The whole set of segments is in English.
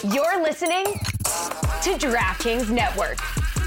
You're listening to DraftKings Network.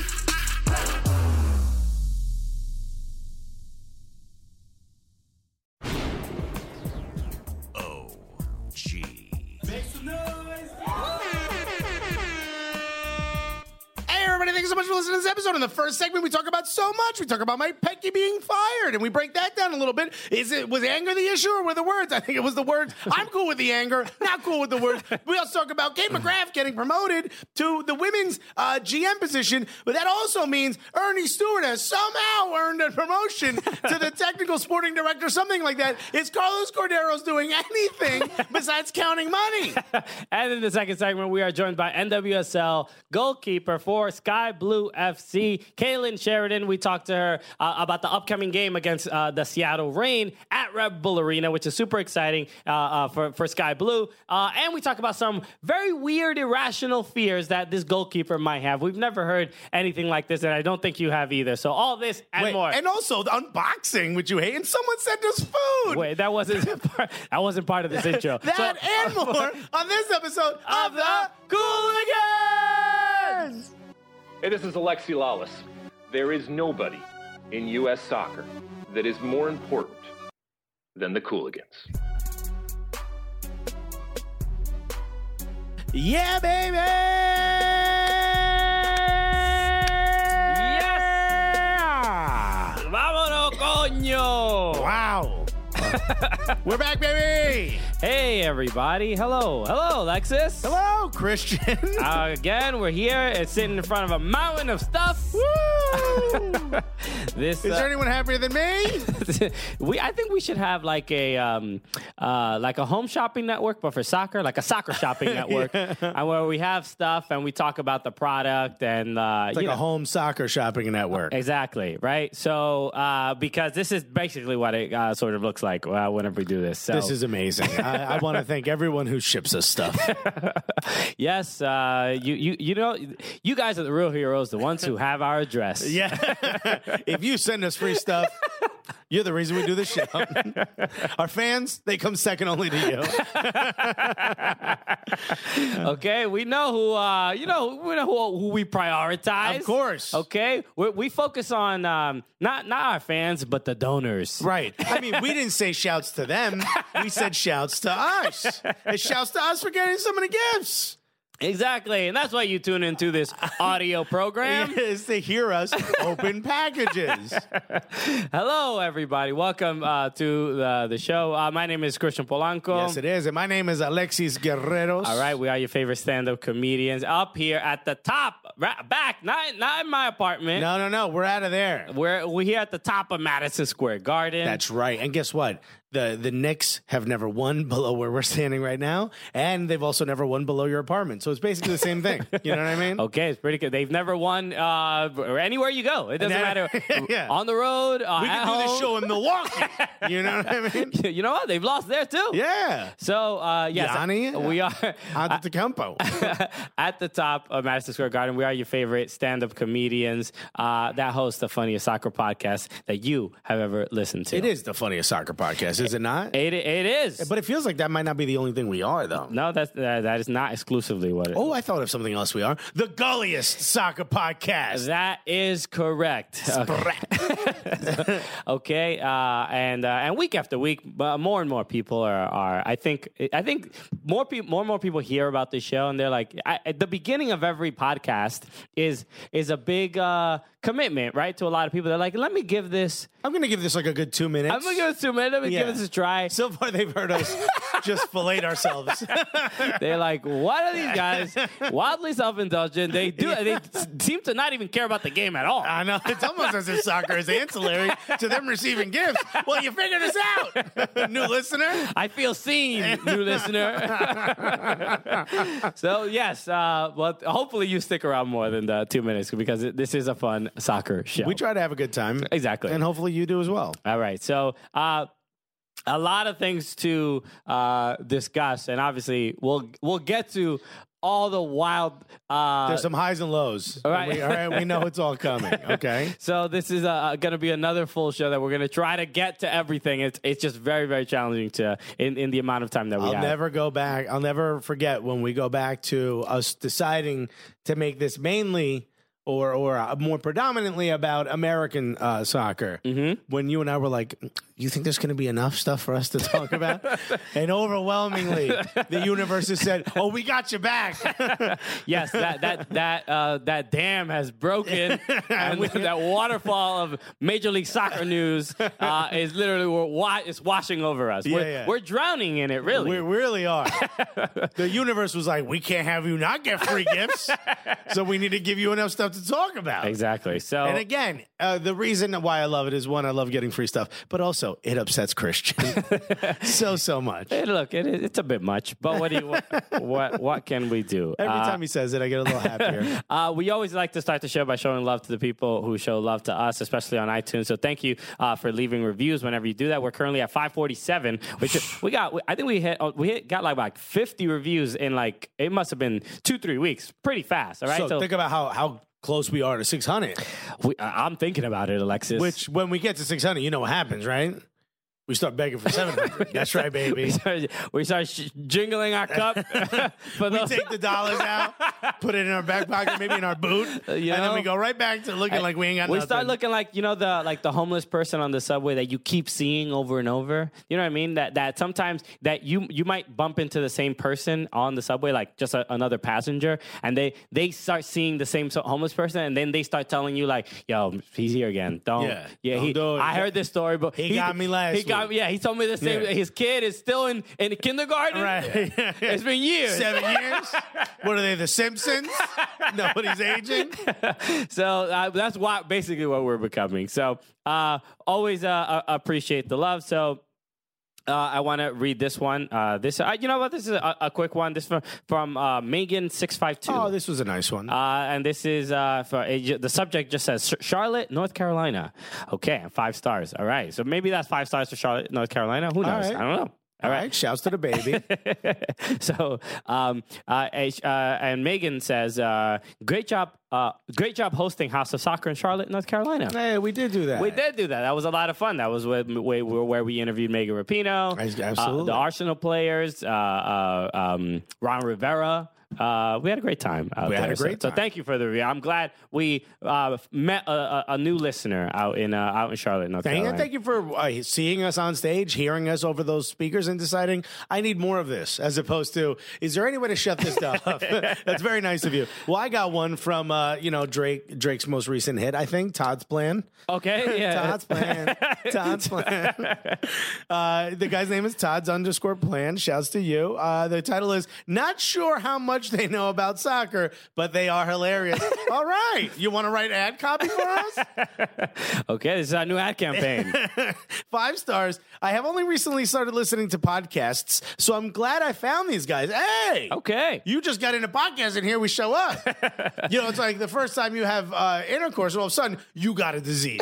Thank you so much for listening to this episode. In the first segment, we talk about so much. We talk about Mike Petke being fired, and we break that down a little bit. Was anger the issue, or were the words? I think it was the words. I'm cool with the anger, not cool with the words. We also talk about Kate McGrath getting promoted to the women's GM position, but that also means Ernie Stewart has somehow earned a promotion to the technical sporting director, something like that. Is Carlos Corderos doing anything besides counting money? And in the second segment, we are joined by NWSL goalkeeper for Sky Blue FC, Kaylin Sheridan. We talked to her about the upcoming game against the Seattle Reign at Red Bull Arena, which is super exciting for Sky Blue. And we talk about some very weird, irrational fears that this goalkeeper might have. We've never heard anything like this, and I don't think you have either. So all this and more. And also the unboxing, which you hate, and someone sent us food. Wait, that wasn't part of this intro. And more on this episode of the Cooligans! Hey, this is Alexi Lawless. There is nobody in U.S. soccer that is more important than the Cooligans. Yeah, baby! Yes! Vámonos, coño! Wow. We're back, baby! Hey, everybody. Hello, Alexis. Hello, Christian. Again, we're here. It's sitting in front of a mountain of stuff. Woo! Is there anyone happier than me? I think we should have like a home shopping network, but for soccer, like a soccer shopping network, and where we have stuff and we talk about the product and it's like a home soccer shopping network. Exactly, right? So because this is basically what it sort of looks like whenever we do this. So. This is amazing. I want to thank everyone who ships us stuff. Yes, you know, you guys are the real heroes, the ones who have our address. Yeah. If you send us free stuff, you're the reason we do this show. Our fans, they come second only to you. Okay, we know who who we prioritize. Of course. Okay, we focus on not our fans, but the donors. Right. I mean, we didn't say shouts to them. We said shouts to us. And shouts to us for getting so many gifts. Exactly, and that's why you tune into this audio program. Is to hear us open packages. Hello, everybody. Welcome to the show. My name is Christian Polanco. Yes, it is. And my name is Alexis Guerreros. All right, we are your favorite stand-up comedians up here at the top, back, not in my apartment. No. We're out of there. We're here at the top of Madison Square Garden. That's right. And guess what? The Knicks have never won below where we're standing right now, and they've also never won below your apartment. So it's basically the same thing. You know what I mean? Okay, it's pretty good. They've never won anywhere you go. It doesn't matter. Yeah. On the road, we can do this show in Milwaukee. You know what I mean? You know what? They've lost there too. Yeah. So yes, Yanni, we are Antetokounmpo at the top of Madison Square Garden. We are your favorite stand-up comedians that host the funniest soccer podcast that you have ever listened to. It is the funniest soccer podcast. Is it not? It is. But it feels like that might not be the only thing we are, though. No, that is not exclusively what it is. Oh, I thought of something else we are. The gulliest soccer podcast. That is correct. Okay. And week after week, more and more people are I think more and more people hear about the show, and they're like, at the beginning of every podcast is a big commitment, right? To a lot of people. They're like, I'm going to give this like a good 2 minutes. I'm going to give it 2 minutes. Let me give this a try. So far, they've heard us just fillet ourselves. They're like, what are these guys? Wildly self-indulgent. They seem to not even care about the game at all. I know. It's almost as if soccer is ancillary to them receiving gifts. Well, you figured this out, new listener. I feel seen, new listener. So, yes, well, hopefully you stick around more than 2 minutes, because this is a fun soccer show. We try to have a good time. Exactly. And hopefully you do as well. All right. So, a lot of things to discuss, and obviously we'll get to all the wild. There's some highs and lows. All right. All right, we know it's all coming. Okay. So this is going to be another full show that we're going to try to get to everything. It's just very, very challenging in the amount of time that we have. I'll never go back. I'll never forget when we go back to us deciding to make this mainly or more predominantly about American soccer. Mm-hmm. When you and I were like, you think there's going to be enough stuff for us to talk about? And overwhelmingly, the universe has said, "Oh, we got you back." Yes, that dam has broken, and that waterfall of Major League Soccer news is literally it's washing over us. We're drowning in it, really. We really are. The universe was like, "We can't have you not get free gifts, so we need to give you enough stuff to talk about." Exactly. So, and again, the reason why I love it is, one, I love getting free stuff, but also it upsets Christian so much. Hey, look, it's a bit much, but what can we do? Every time he says it, I get a little happier. We always like to start the show by showing love to the people who show love to us, especially on iTunes. So thank you for leaving reviews whenever you do that. We're currently at 547, which I think we got like 50 reviews in like, it must have been 2-3 weeks. Pretty fast. All right. So think about how close we are to 600. I'm thinking about it, Alexis. Which, when we get to 600, you know what happens, right? We start begging for 700. That's right, baby. We start jingling our cup. We take the dollars out, put it in our back pocket, maybe in our boot, and then we go right back to looking like we ain't got nothing. We start looking like, the homeless person on the subway that you keep seeing over and over. You know what I mean? That sometimes that you might bump into the same person on the subway, like just another passenger, and they start seeing the same homeless person, and then they start telling you like, "Yo, he's here again. Don't do it." I heard this story, but he got me last week. He told me the same. Yeah. His kid is still in kindergarten. Right. It's been years. 7 years. What are they, the Simpsons? Nobody's aging. So that's basically what we're becoming. So always appreciate the love. So I want to read this one. This you know what? This is a quick one. This is from Megan652. Oh, this was a nice one. And this is the subject just says Charlotte, North Carolina. Okay, 5 stars. All right, so maybe that's 5 stars for Charlotte, North Carolina. Who knows? Right. I don't know. All right, shouts to the baby. So, and Megan says, great job hosting House of Soccer in Charlotte, North Carolina. Hey, we did do that. We did do that. That was a lot of fun. That was where we interviewed Megan Rapinoe. Absolutely. The Arsenal players, Ron Rivera. We had a great time out there. We had a great time. So thank you for the review. I'm glad we met a new listener out in Charlotte, North Carolina. Thank you for seeing us on stage, hearing us over those speakers, and deciding I need more of this, as opposed to, is there any way to shut this down? That's very nice of you. Well, I got one from Drake's most recent hit, I think, Todd's Plan. Okay, yeah. Todd's Plan. Todd's Plan. The guy's name is Todd's_plan. Shouts to you. The title is Not Sure How Much they know about soccer, but they are hilarious. All right. You want to write ad copy for us? Okay, this is our new ad campaign. 5 stars. I have only recently started listening to podcasts, so I'm glad I found these guys. Hey! Okay. You just got into podcasting, here we show up. It's like the first time you have intercourse, all of a sudden, you got a disease.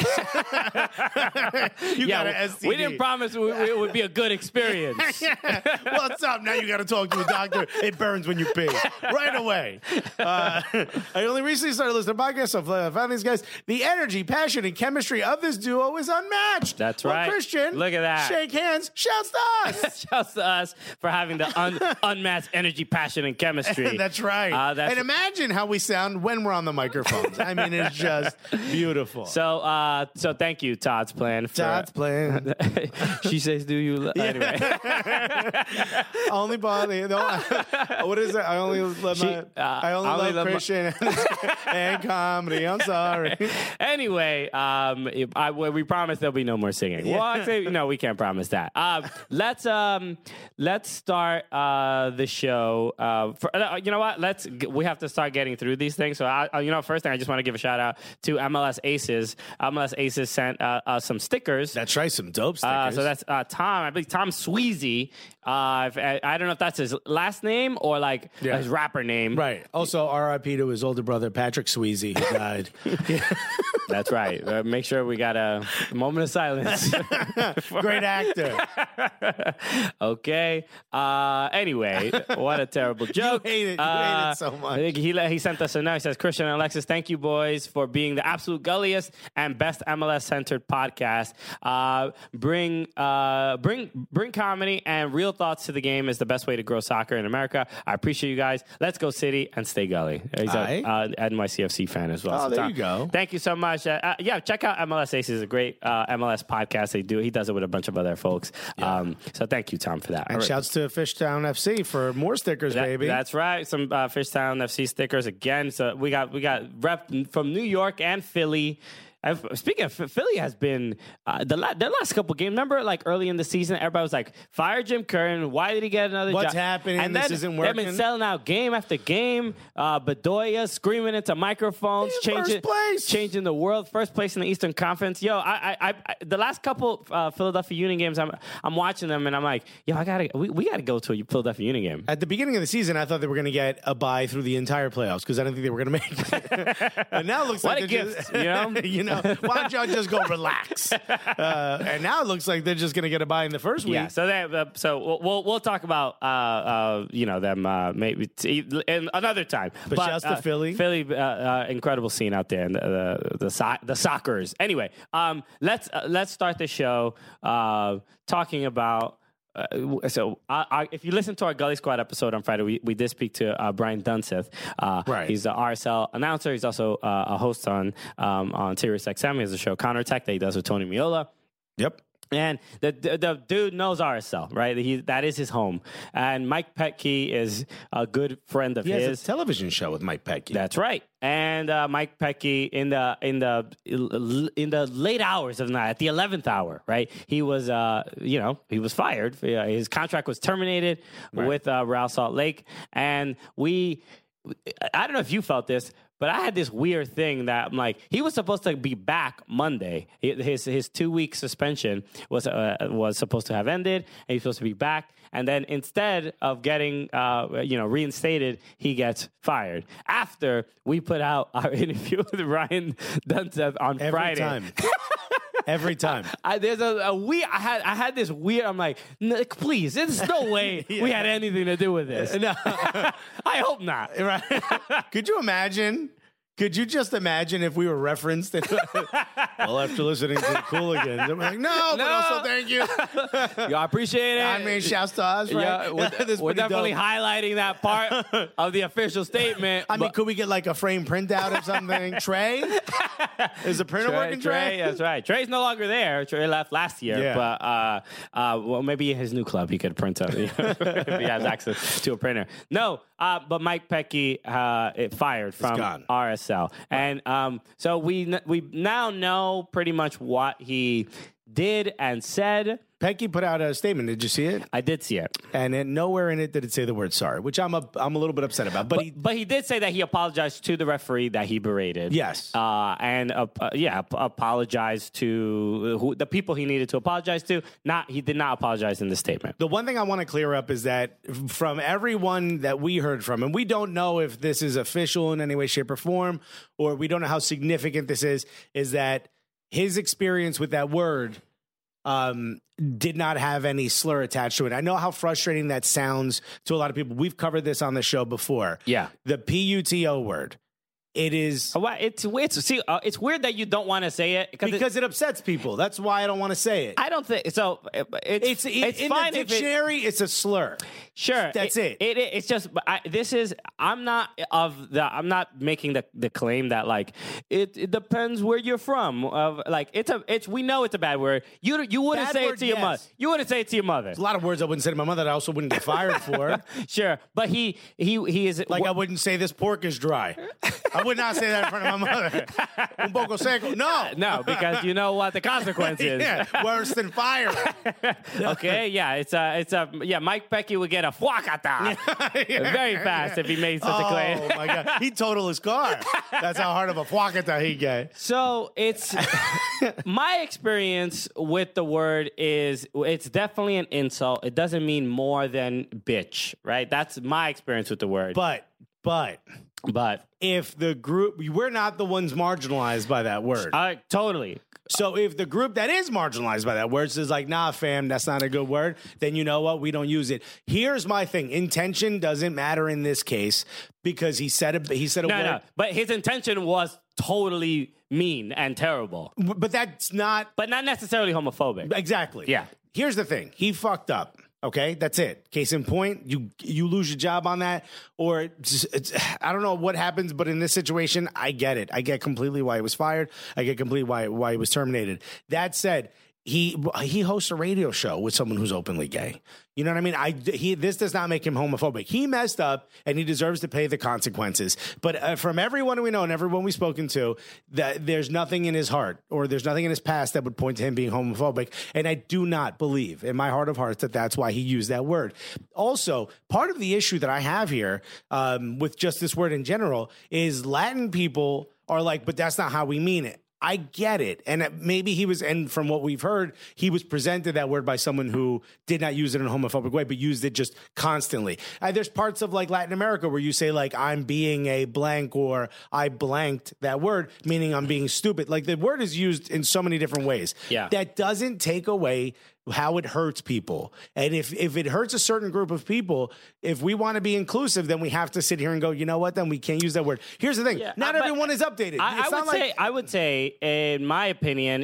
You got an STD. We didn't promise it would be a good experience. What's up? Now you got to talk to a doctor. It burns when you pee. Right away. I only recently started listening to podcasts, so I found these guys. The energy, passion, and chemistry of this duo is unmatched. That's right. Christian, look at that. Shake hands. Shouts to us. Shouts to us for having the unmatched energy, passion, and chemistry. That's right. And imagine how we sound when we're on the microphones. I mean, it's just beautiful. So thank you, Todd's Plan. Todd's Plan. She says, "Do you?" Anyway. Only body. What is it? I only love Christian and comedy. I'm sorry. Anyway, we promise there'll be no more singing. Yeah. Well, actually, no, we can't promise that. Let's start the show. You know what? We have to start getting through these things. So, first thing I just want to give a shout out to MLS Aces. MLS Aces sent some stickers. That's right, some dope stickers. So that's Tom. I believe Tom Sweezy. I don't know if that's his last name or like his rapper name. Right. Also, R.I.P. to his older brother, Patrick Sweezy, who died. That's right. Make sure we got a moment of silence. Great actor. Okay. Anyway, what a terrible joke. You hate it so much. He sent us a note. He says, Christian and Alexis, thank you, boys, for being the absolute gulliest and best MLS-centered podcast. Bring comedy and real thoughts to the game is the best way to grow soccer in America. I appreciate you guys. Let's go City and stay gully. He's an NYCFC fan as well. Oh, So, there Tom, you go. Thank you so much. Yeah, check out MLS Aces. A great MLS podcast they do. He does it with a bunch of other folks. So thank you, Tom, for that. And shouts to Fishtown FC for more stickers, baby. That's right. Some Fishtown FC stickers again. So we got rep from New York and Philly. Speaking of, Philly has been their last couple games. Remember, like early in the season, everybody was like, "Fire Jim Curtin. Why did he get another job? What's happening? And This isn't working." They've been selling out game after game. Bedoya screaming into microphones, changing the world. First place in the Eastern Conference. Yo, I the last couple Philadelphia Union games, I'm watching them and I'm like, yo, we gotta go to a Philadelphia Union game. At the beginning of the season, I thought they were going to get a bye through the entire playoffs because I didn't think they were going to make it. And now it looks What like a gift, you know? you know, why don't y'all just go relax? And now it looks like they're just going to get a bye in the first week. Yeah, so we'll talk about them maybe another time. But shouts to Philly. Philly, incredible scene out there, and the Sockers. Anyway, let's start the show talking about. If you listen to our Gully Squad episode on Friday, we did speak to Brian Dunseth. Right. He's the RSL announcer. He's also a host on Sirius XM. He has a show Counterattack that he does with Tony Miola. Yep. And the dude knows RSL, right? That is his home. And Mike Petke is a good friend of He his. has a television show with Mike Petke. That's right. And Mike Petke in the late hours of the night, at the 11th hour, right? He was he was fired. His contract was terminated with Real Salt Lake, and I don't know if you felt this, but I had this weird thing that I'm like, he was supposed to be back Monday. His 2-week suspension was supposed to have ended, and he's supposed to be back. And then instead of getting reinstated, he gets fired. After we put out our interview with Ryan Dunseth on Friday. Every time. There's a weird. I had this weird. I'm like, please, there's no way we had anything to do with this. No, I hope not. Right? Could you imagine? Could you just imagine if we were referenced? Well, after listening to the Cooligans, I'm like, no, but also thank you. I appreciate it. I mean, shouts to us, right? Yeah, we're definitely highlighting that part of the official statement. I mean, could we get like a frame printout or something? Trey? Is the printer working, Trey? That's right. Trey's no longer there. Trey left last year, but well, maybe in his new club he could print up if he has access to a printer. No, but Mike Petke fired from RSL. And so we now know pretty much what he did and said. Petke put out a statement. Did you see it? I did see it. And nowhere in it did it say the word sorry, which I'm a little bit upset about. But he did say that he apologized to the referee that he berated. Yes. Apologized to the people he needed to apologize to. He did not apologize in the statement. The one thing I want to clear up is that from everyone that we heard from, and we don't know if this is official in any way, shape, or form, or we don't know how significant this is that his experience with that word did not have any slur attached to it. I know how frustrating that sounds to a lot of people. We've covered this on the show before. Yeah. The PUTO word. It is. It's weird that you don't want to say it because it upsets people. That's why I don't want to say it. I don't think so. It's in fine the dictionary. It's a slur. Sure, that's it. It's just. I'm not making the claim that like it depends where you're from. We know it's a bad word. You wouldn't say it to your mother. You wouldn't say it to your mother. There's a lot of words I wouldn't say to my mother that I also wouldn't get fired for. Sure, but he is like I wouldn't say this pork is dry. I would not say that in front of my mother. Un poco seco. No, because you know what the consequence is. Worse than fire. Okay, yeah. Mike Petke would get a fuacata very fast if he made such a claim. Oh my god, he'd total his car. That's how hard of a fuacata he'd get. So it's my experience with the word is it's definitely an insult. It doesn't mean more than bitch, right? That's my experience with the word. But But if the group, we're not the ones marginalized by that word. Totally. So if the group that is marginalized by that word says like, nah, fam, that's not a good word, then you know what? We don't use it. Here's my thing. Intention doesn't matter in this case because he said a word. No, but his intention was totally mean and terrible. But that's not. But not necessarily homophobic. Exactly. Yeah. Here's the thing. He fucked up. Okay, that's it. Case in point, you lose your job on that, or I don't know what happens, but in this situation, I get it. I get completely why he was fired. I get completely why he was terminated. That said, he hosts a radio show with someone who's openly gay. You know what I mean? This does not make him homophobic. He messed up, and he deserves to pay the consequences. But from everyone we know and everyone we've spoken to, that there's nothing in his heart or there's nothing in his past that would point to him being homophobic. And I do not believe in my heart of hearts that that's why he used that word. Also, part of the issue that I have here with just this word in general is Latin people are like, but that's not how we mean it. I get it. And maybe and from what we've heard, he was presented that word by someone who did not use it in a homophobic way, but used it just constantly. There's parts of like Latin America where you say like, I'm being a blank or I blanked that word, meaning I'm being stupid. Like the word is used in so many different ways. Yeah. That doesn't take away how it hurts people. And if it hurts a certain group of people, if we want to be inclusive, then we have to sit here and go, you know what, then we can't use that word. Here's the thing. Yeah, not everyone is updated. I would say, in my opinion,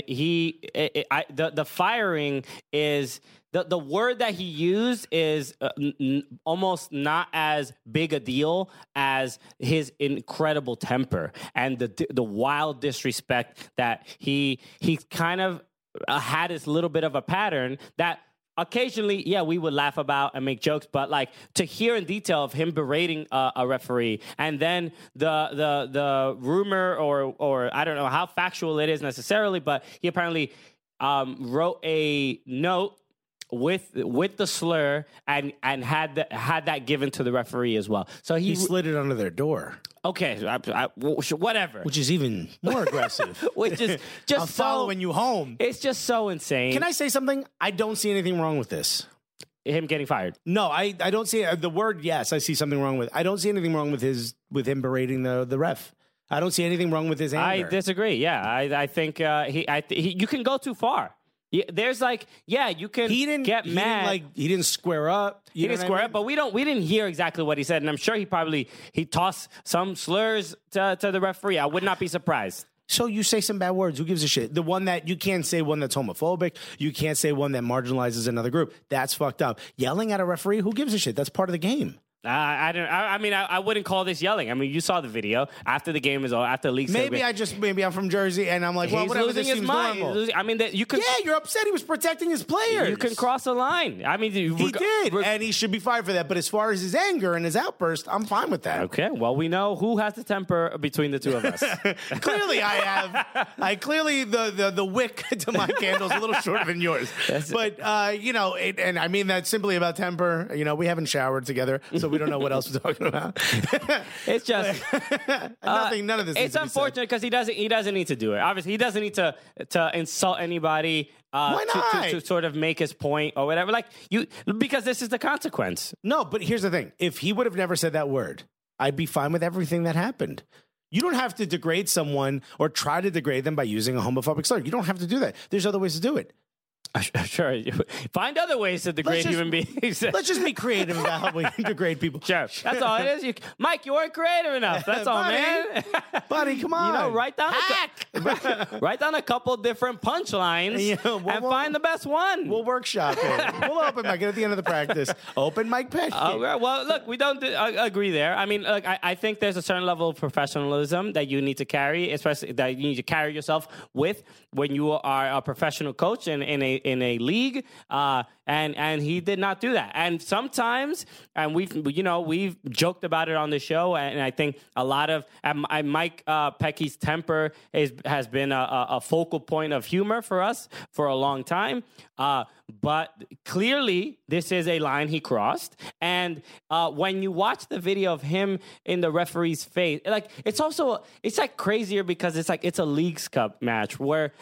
the firing is... The word that he used is almost not as big a deal as his incredible temper and the wild disrespect that he kind of had this little bit of a pattern that occasionally, yeah, we would laugh about and make jokes, but like to hear in detail of him berating a referee, and then the rumor or I don't know how factual it is necessarily, but he apparently wrote a note with the slur and had that given to the referee as well. So he slid it under their door. Okay, whatever. Which is even more aggressive. Which is just I'm following you home. It's just so insane. Can I say something? I don't see anything wrong with this. Him getting fired? No, I don't see the word. Yes, I see something wrong with. I don't see anything wrong with him berating the ref. I don't see anything wrong with his anger. I disagree. Yeah, I think you can go too far. Yeah, there's like, yeah, you can get mad. He didn't square up. He didn't square up, but we didn't hear exactly what he said, and I'm sure he tossed some slurs to the referee. I would not be surprised. So you say some bad words. Who gives a shit? The one that you can't say one that's homophobic. You can't say one that marginalizes another group. That's fucked up. Yelling at a referee. Who gives a shit? That's part of the game. I wouldn't call this yelling. I mean, you saw the video after the game is over, after the league. Maybe I'm from Jersey and I'm like, well, whatever. Losing his mind. You can. Yeah, you're upset. He was protecting his players. You can cross a line. I mean, he did, and he should be fired for that. But as far as his anger and his outburst, I'm fine with that. Okay. Well, we know who has the temper between the two of us. Clearly, I have. Clearly the wick to my candle is a little shorter than yours. But and I mean that simply about temper. You know, we haven't showered together, so we don't know what else we're talking about. It's just none of this. It's unfortunate because he doesn't need to do it. Obviously, he doesn't need to insult anybody. Why not? To sort of make his point or whatever. Because this is the consequence. No, but here's the thing: if he would have never said that word, I'd be fine with everything that happened. You don't have to degrade someone or try to degrade them by using a homophobic slur. You don't have to do that. There's other ways to do it. Sure. Find other ways to degrade human beings. Let's just be creative about how we degrade people. Sure. That's all it is. Mike, you weren't creative enough. That's all, man. Buddy, come on. Write down a couple different punchlines and find the best one. We'll workshop it. We'll open mic at the end of the practice. Open mic Petke. Well, look, we don't agree there. I mean, look, I think there's a certain level of professionalism that you need to carry, especially that you need to carry yourself with when you are a professional coach in a league, and he did not do that. And sometimes, and we've joked about it on the show, and I think a lot of Mike Petke's temper has been a focal point of humor for us for a long time. But clearly, this is a line he crossed. And when you watch the video of him in the referee's face, it's crazier because it's a Leagues Cup match where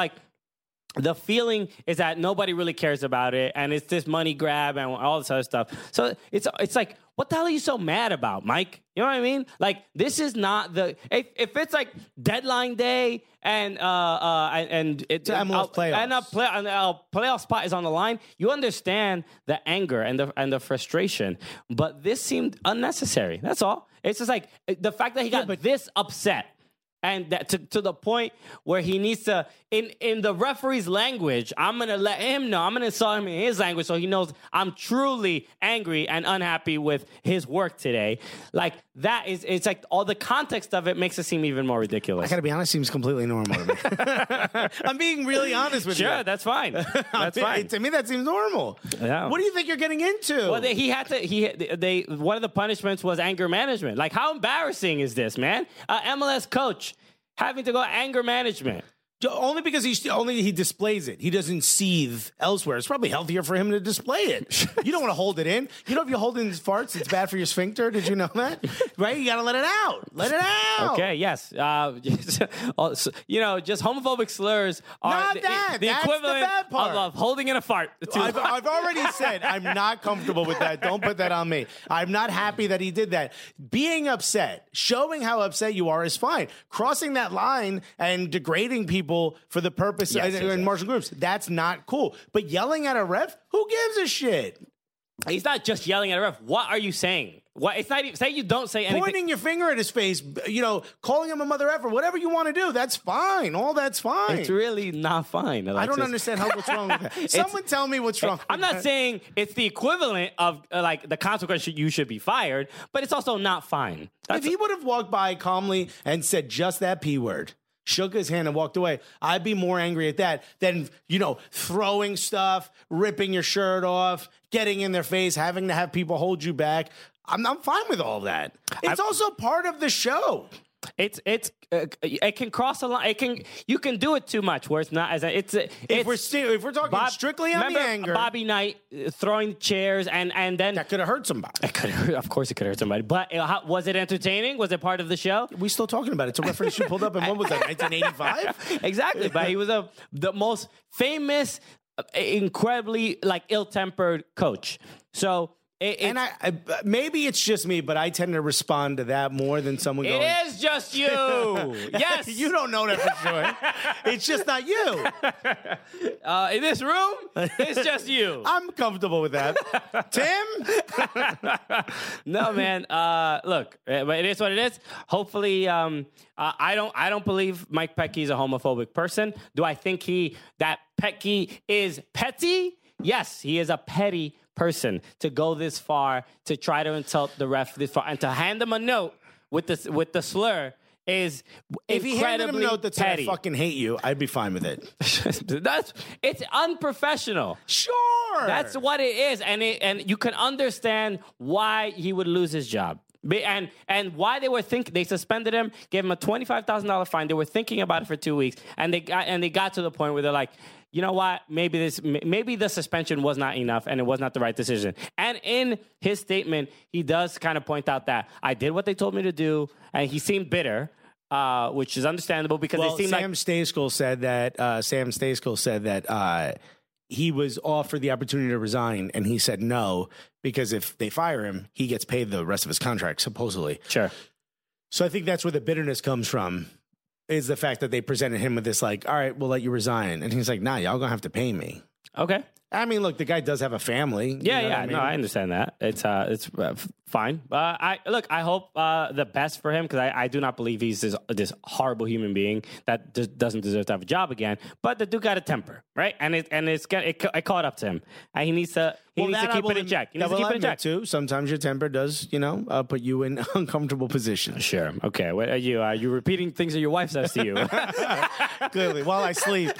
the feeling is that nobody really cares about it, and it's this money grab and all this other stuff. So it's like, what the hell are you so mad about, Mike? You know what I mean? Like, this is not the if it's like deadline day and it's MLS playoffs. and a playoff spot is on the line, you understand the anger and the frustration. But this seemed unnecessary. That's all. It's just like the fact that he got this upset. And that to the point where he needs to, in the referee's language, I'm going to let him know. I'm going to insult him in his language so he knows I'm truly angry and unhappy with his work today. Like, that is, it's like all the context of it makes it seem even more ridiculous. I got to be honest, seems completely normal to me. I'm being really honest with you. Sure, that's fine. That's fine. To me, that seems normal. Yeah. What do you think you're getting into? Well, one of the punishments was anger management. Like, how embarrassing is this, man? MLS coach having to go anger management. Only because he displays it. He doesn't seethe elsewhere. It's probably healthier for him to display it. You don't want to hold it in. You know, if you hold in farts, it's bad for your sphincter. Did you know that? Right? You got to let it out. Let it out. Okay, yes. Just homophobic slurs are Not that. the That's equivalent the bad part. of holding in a fart. I've already said I'm not comfortable with that. Don't put that on me. I'm not happy that he did that. Being upset, showing how upset you are is fine. Crossing that line and degrading people for the purpose in martial groups, that's not cool. But yelling at a ref, who gives a shit? He's not just yelling at a ref. What are you saying? What? It's not even, say you don't say anything. Pointing your finger at his face, calling him a mother effer, whatever you want to do, that's fine. All that's fine. It's really not fine, Alexis. I don't understand what's wrong with that. Someone tell me what's wrong. I'm not saying it's the equivalent of like the consequence you should be fired, but it's also not fine. If he would have walked by calmly and said just that P word, shook his hand and walked away, I'd be more angry at that than, throwing stuff, ripping your shirt off, getting in their face, having to have people hold you back. I'm fine with all that. It's also part of the show. It can cross a line. You can do it too much where it's not as if we're talking strictly on the anger. Bobby Knight throwing chairs and then that could have hurt somebody. Of course, it could hurt somebody. But was it entertaining? Was it part of the show? We still talking about it. It's a reference you pulled up in what was that, 1985? Exactly. But he was the most famous, incredibly ill-tempered coach. So. Maybe it's just me, but I tend to respond to that more than someone going, it is just you. Yes. You don't know that for sure. It's just not you. In this room, it's just you. I'm comfortable with that. Tim? No, man. Look, but it is what it is. Hopefully, I don't believe Mike Petke is a homophobic person. Do I think that Petke is petty? Yes, he is a petty person to go this far, to try to insult the ref this far, and to hand him a note with the slur is if he handed him a note that said petty. I fucking hate you, I'd be fine with it. It's unprofessional. Sure, that's what it is, and you can understand why he would lose his job. And why they suspended him, gave him a $25,000 fine. They were thinking about it for 2 weeks, and they got to the point where they're like, you know what? Maybe the suspension was not enough, and it was not the right decision. And in his statement, he does kind of point out that I did what they told me to do, and he seemed bitter, which is understandable because it seemed Sam Stejskal said that he was offered the opportunity to resign, and he said no because if they fire him, he gets paid the rest of his contract, supposedly. Sure. So I think that's where the bitterness comes from. Is the fact that they presented him with this all right, we'll let you resign. And he's like, nah, y'all gonna have to pay me. Okay. I mean, look, the guy does have a family. Yeah. No, I understand that. It's fine. I hope the best for him because I do not believe he's this horrible human being that just doesn't deserve to have a job again. But the dude got a temper, right? And it caught up to him, and he needs to keep it in check. He needs to keep it in check too. Sometimes your temper does, put you in uncomfortable positions. Sure. Okay. What are you? Are you repeating things that your wife says to you? Clearly, while I sleep.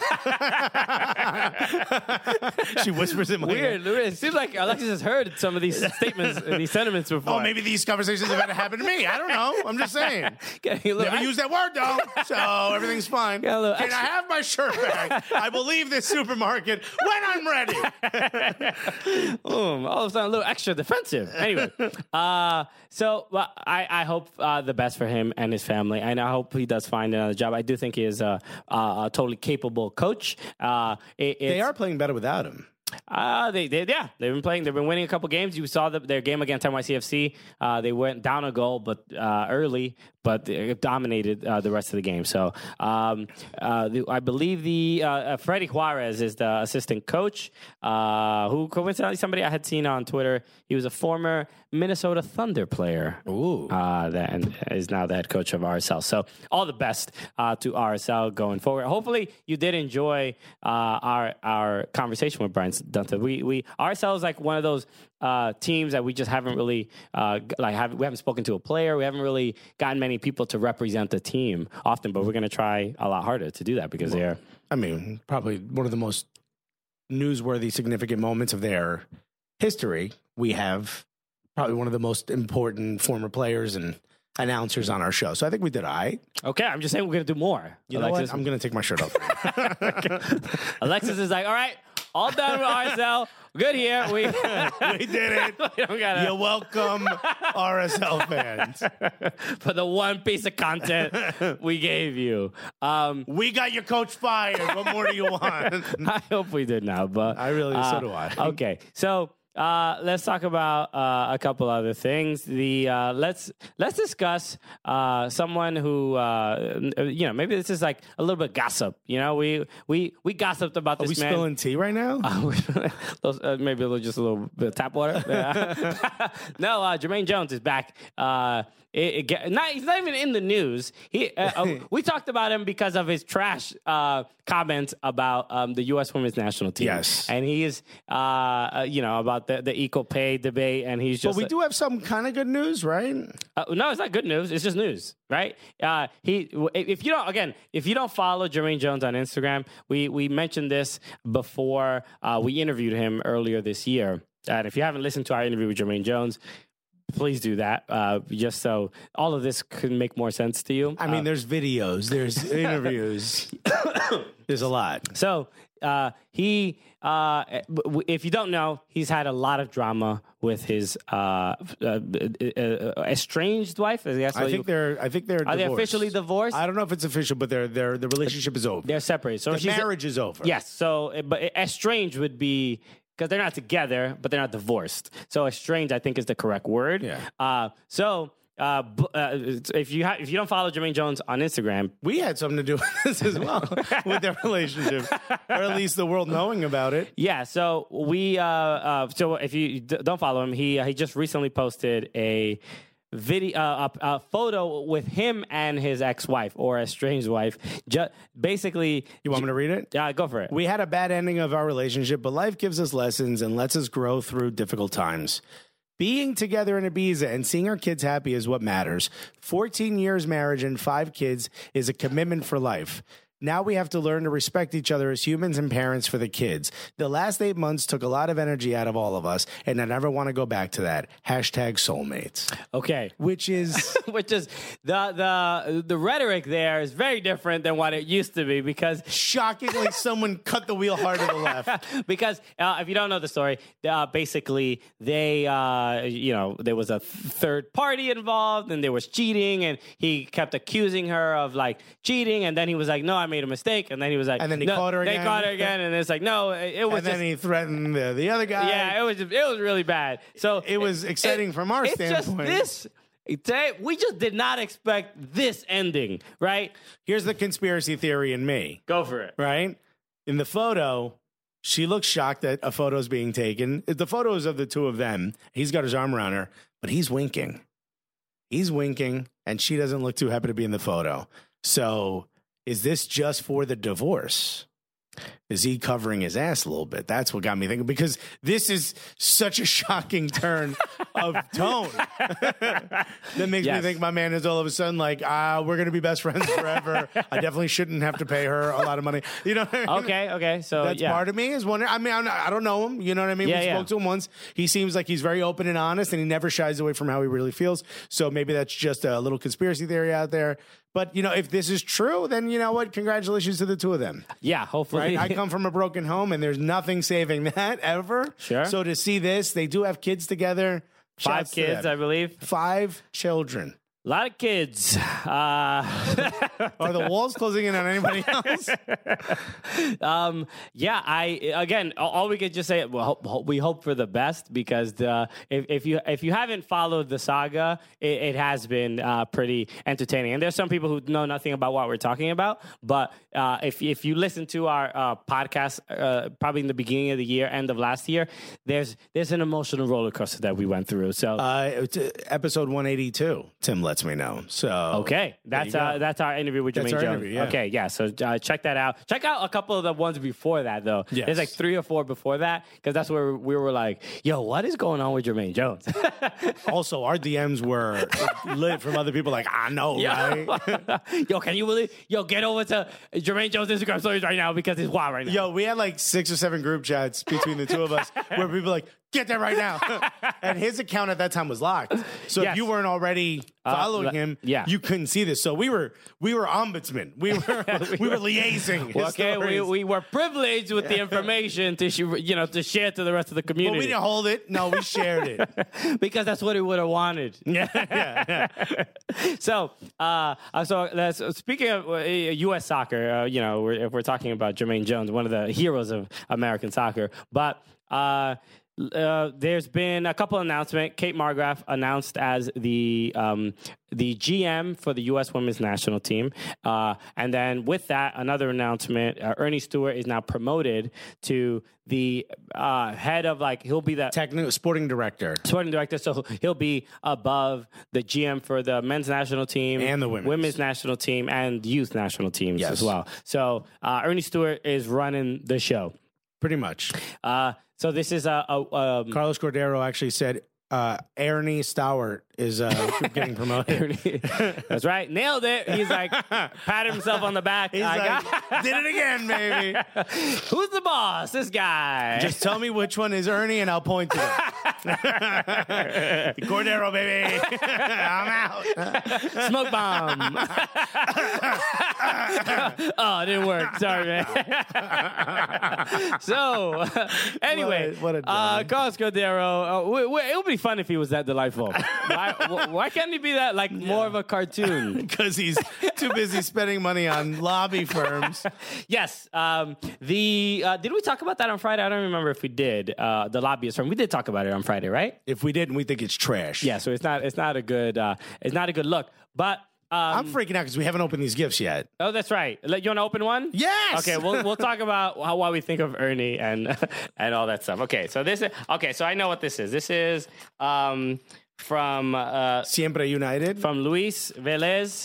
She whispers in my ear. Weird. It seems like Alexis has heard some of these statements and these sentiments before. Oh, maybe these conversations have happened to me. I don't know. I'm just saying. Never use that word, though. So everything's fine. Can I have my shirt back? I will leave this supermarket when I'm ready. All of a sudden, a little extra defensive. Anyway, so I hope the best for him and his family, and I hope he does find another job. I do think he is a totally capable coach. They are playing better without him. They've been playing. They've been winning a couple games. You saw their game against NYCFC. They went down a goal, but early, but they dominated the rest of the game. So I believe Freddy Juarez is the assistant coach, who coincidentally somebody I had seen on Twitter. He was a former Minnesota Thunder player. Ooh. And is now the head coach of RSL. So all the best to RSL going forward. Hopefully you did enjoy our conversation with Brian Dunta. We RSL is like one of those teams that we just haven't really we haven't spoken to a player. We haven't really gotten many people to represent the team often, but we're going to try a lot harder to do that because they're. I mean, probably one of the most newsworthy, significant moments of their history. We have probably one of the most important former players and announcers on our show. So I think we did all right. Okay, I'm just saying we're going to do more. You know what? I'm going to take my shirt off. Alexis is like, all right, all done with RSL. Good here. We did it. We don't gotta... You're welcome, RSL fans. For the one piece of content we gave you. We got your coach fired. What more do you want? I hope we did now, but I really, so do I. Okay, so let's talk about a couple other things. Let's discuss someone who maybe this is like a little bit gossip. You know, we gossiped about this man. Are we spilling tea right now? Maybe just a little bit of tap water. No, Jermaine Jones is back. He's not even in the news. We talked about him because of his trash comments about the U.S. Women's National Team. Yes, and he is, about the equal pay debate, and he's just. But we do have some kind of good news, right? No, it's not good news. It's just news, right? If you don't follow Jermaine Jones on Instagram, we mentioned this before we interviewed him earlier this year, and if you haven't listened to our interview with Jermaine Jones, please do that, just so all of this could make more sense to you. I mean, there's videos, there's interviews, there's a lot. So if you don't know, he's had a lot of drama with his estranged wife. I think they're Are divorced. they officially divorced? I don't know if it's official, but the relationship is over. They're separated. So the marriage is over. Yes. So, but estranged would be. Because they're not together, but they're not divorced. So estranged, I think, is the correct word. Yeah. If you don't follow Jermaine Jones on Instagram, we had something to do with this as well, with their relationship, or at least the world knowing about it. Yeah. So so if you don't follow him, he just recently posted a video, a photo with him and his ex-wife or estranged wife. Basically, you want me to read it? Yeah, go for it. We had a bad ending of our relationship, but life gives us lessons and lets us grow through difficult times. Being together in Ibiza and seeing our kids happy is what matters. 14 years marriage and 5 kids is a commitment for life. Now we have to learn to respect each other as humans and parents for the kids. The last 8 months took a lot of energy out of all of us, and I never want to go back to that. #soulmates. Okay. Which is the rhetoric there is very different than what it used to be because shockingly someone cut the wheel hard to the left. Because if you don't know the story, basically they there was a third party involved and there was cheating and he kept accusing her of like cheating and then he was like, no, I made a mistake, and then he was like, and then he no, caught her again. They caught her again, and it's like, no, it was. And then he threatened the other guy. Yeah, it was really bad. So it was exciting from our standpoint. Just we just did not expect this ending, right? Here's the conspiracy theory in me. Go for it. Right in the photo, she looks shocked that a photo is being taken. The photo is of the two of them. He's got his arm around her, but he's winking. He's winking, and she doesn't look too happy to be in the photo. So. Is this just for the divorce? Is he covering his ass a little bit? That's what got me thinking, because this is such a shocking turn of tone. That makes me think my man is all of a sudden like, we're going to be best friends forever. I definitely shouldn't have to pay her a lot of money. You know what I mean? Okay. So that's part of me is wondering. I mean, I don't know him. You know what I mean? We spoke to him once. He seems like he's very open and honest, and he never shies away from how he really feels. So maybe that's just a little conspiracy theory out there. But, if this is true, then you know what? Congratulations to the two of them. Yeah, hopefully. Right? I come from a broken home, and there's nothing saving that ever. Sure. So to see this, they do have kids together. 5 kids, I believe. 5 children. A lot of kids. Are the walls closing in on anybody else? All we could just say, we hope for the best, because if you haven't followed the saga, it has been pretty entertaining. And there's some people who know nothing about what we're talking about, but if you listen to our podcast, probably in the beginning of the year, end of last year, there's an emotional roller coaster that we went through. So it's episode 182. Tim lets me know. So okay, that's our interview with Jermaine Jones. Interview, yeah. Okay, yeah. So check that out. Check out a couple of the ones before that, though. Yes. There's like 3 or 4 before that, because that's where we were like, "Yo, what is going on with Jermaine Jones?" Also, our DMs were lit from other people. Like, I know, right? Yo, can you believe? Yo, get over to Jermaine Jones' Instagram stories right now, because it's wild right now. Yo, we had like 6 or 7 group chats between the two of us where people were like, get there right now. And his account at that time was locked. So Yes. if you weren't already following him, you couldn't see this. So we were ombudsmen. We were liaising. his Okay, stories. we were privileged with the information to share to the rest of the community. But we didn't hold it. No, we shared it. Because that's what he would have wanted. Yeah. So speaking of U.S. soccer, if we're talking about Jermaine Jones, one of the heroes of American soccer, but there's been a couple announcements. Kate Margraf announced as the GM for the U.S. women's national team. And then with that, another announcement, Ernie Stewart is now promoted to the head of, he'll be the Technical sporting director. So he'll be above the GM for the men's national team and the women's national team and youth national teams as well. So Ernie Stewart is running the show. Pretty much. So this is Carlos Cordero actually said Ernie Stowart is getting promoted. That's right. Nailed it. He's like, patted himself on the back. He's like, did it again, baby. Who's the boss? This guy. Just tell me which one is Ernie and I'll point to it. Cordero, baby. I'm out. Smoke bomb. Oh, it didn't work. Sorry, man. So, anyway, what a Carlos Cordero, it would be fun if he was that delightful. Why can't he be that, more of a cartoon? Because he's too busy spending money on lobby firms. Yes. Did we talk about that on Friday? I don't remember if we did. The lobbyist firm. We did talk about it on Friday, right? If we didn't, we think it's trash. Yeah. So it's not a good look. But I'm freaking out because we haven't opened these gifts yet. oh, that's right. You want to open one? Yes. Okay. We'll talk about why we think of Ernie and all that stuff. Okay. So So I know what this is. This is from Siempre United. From Luis Velez.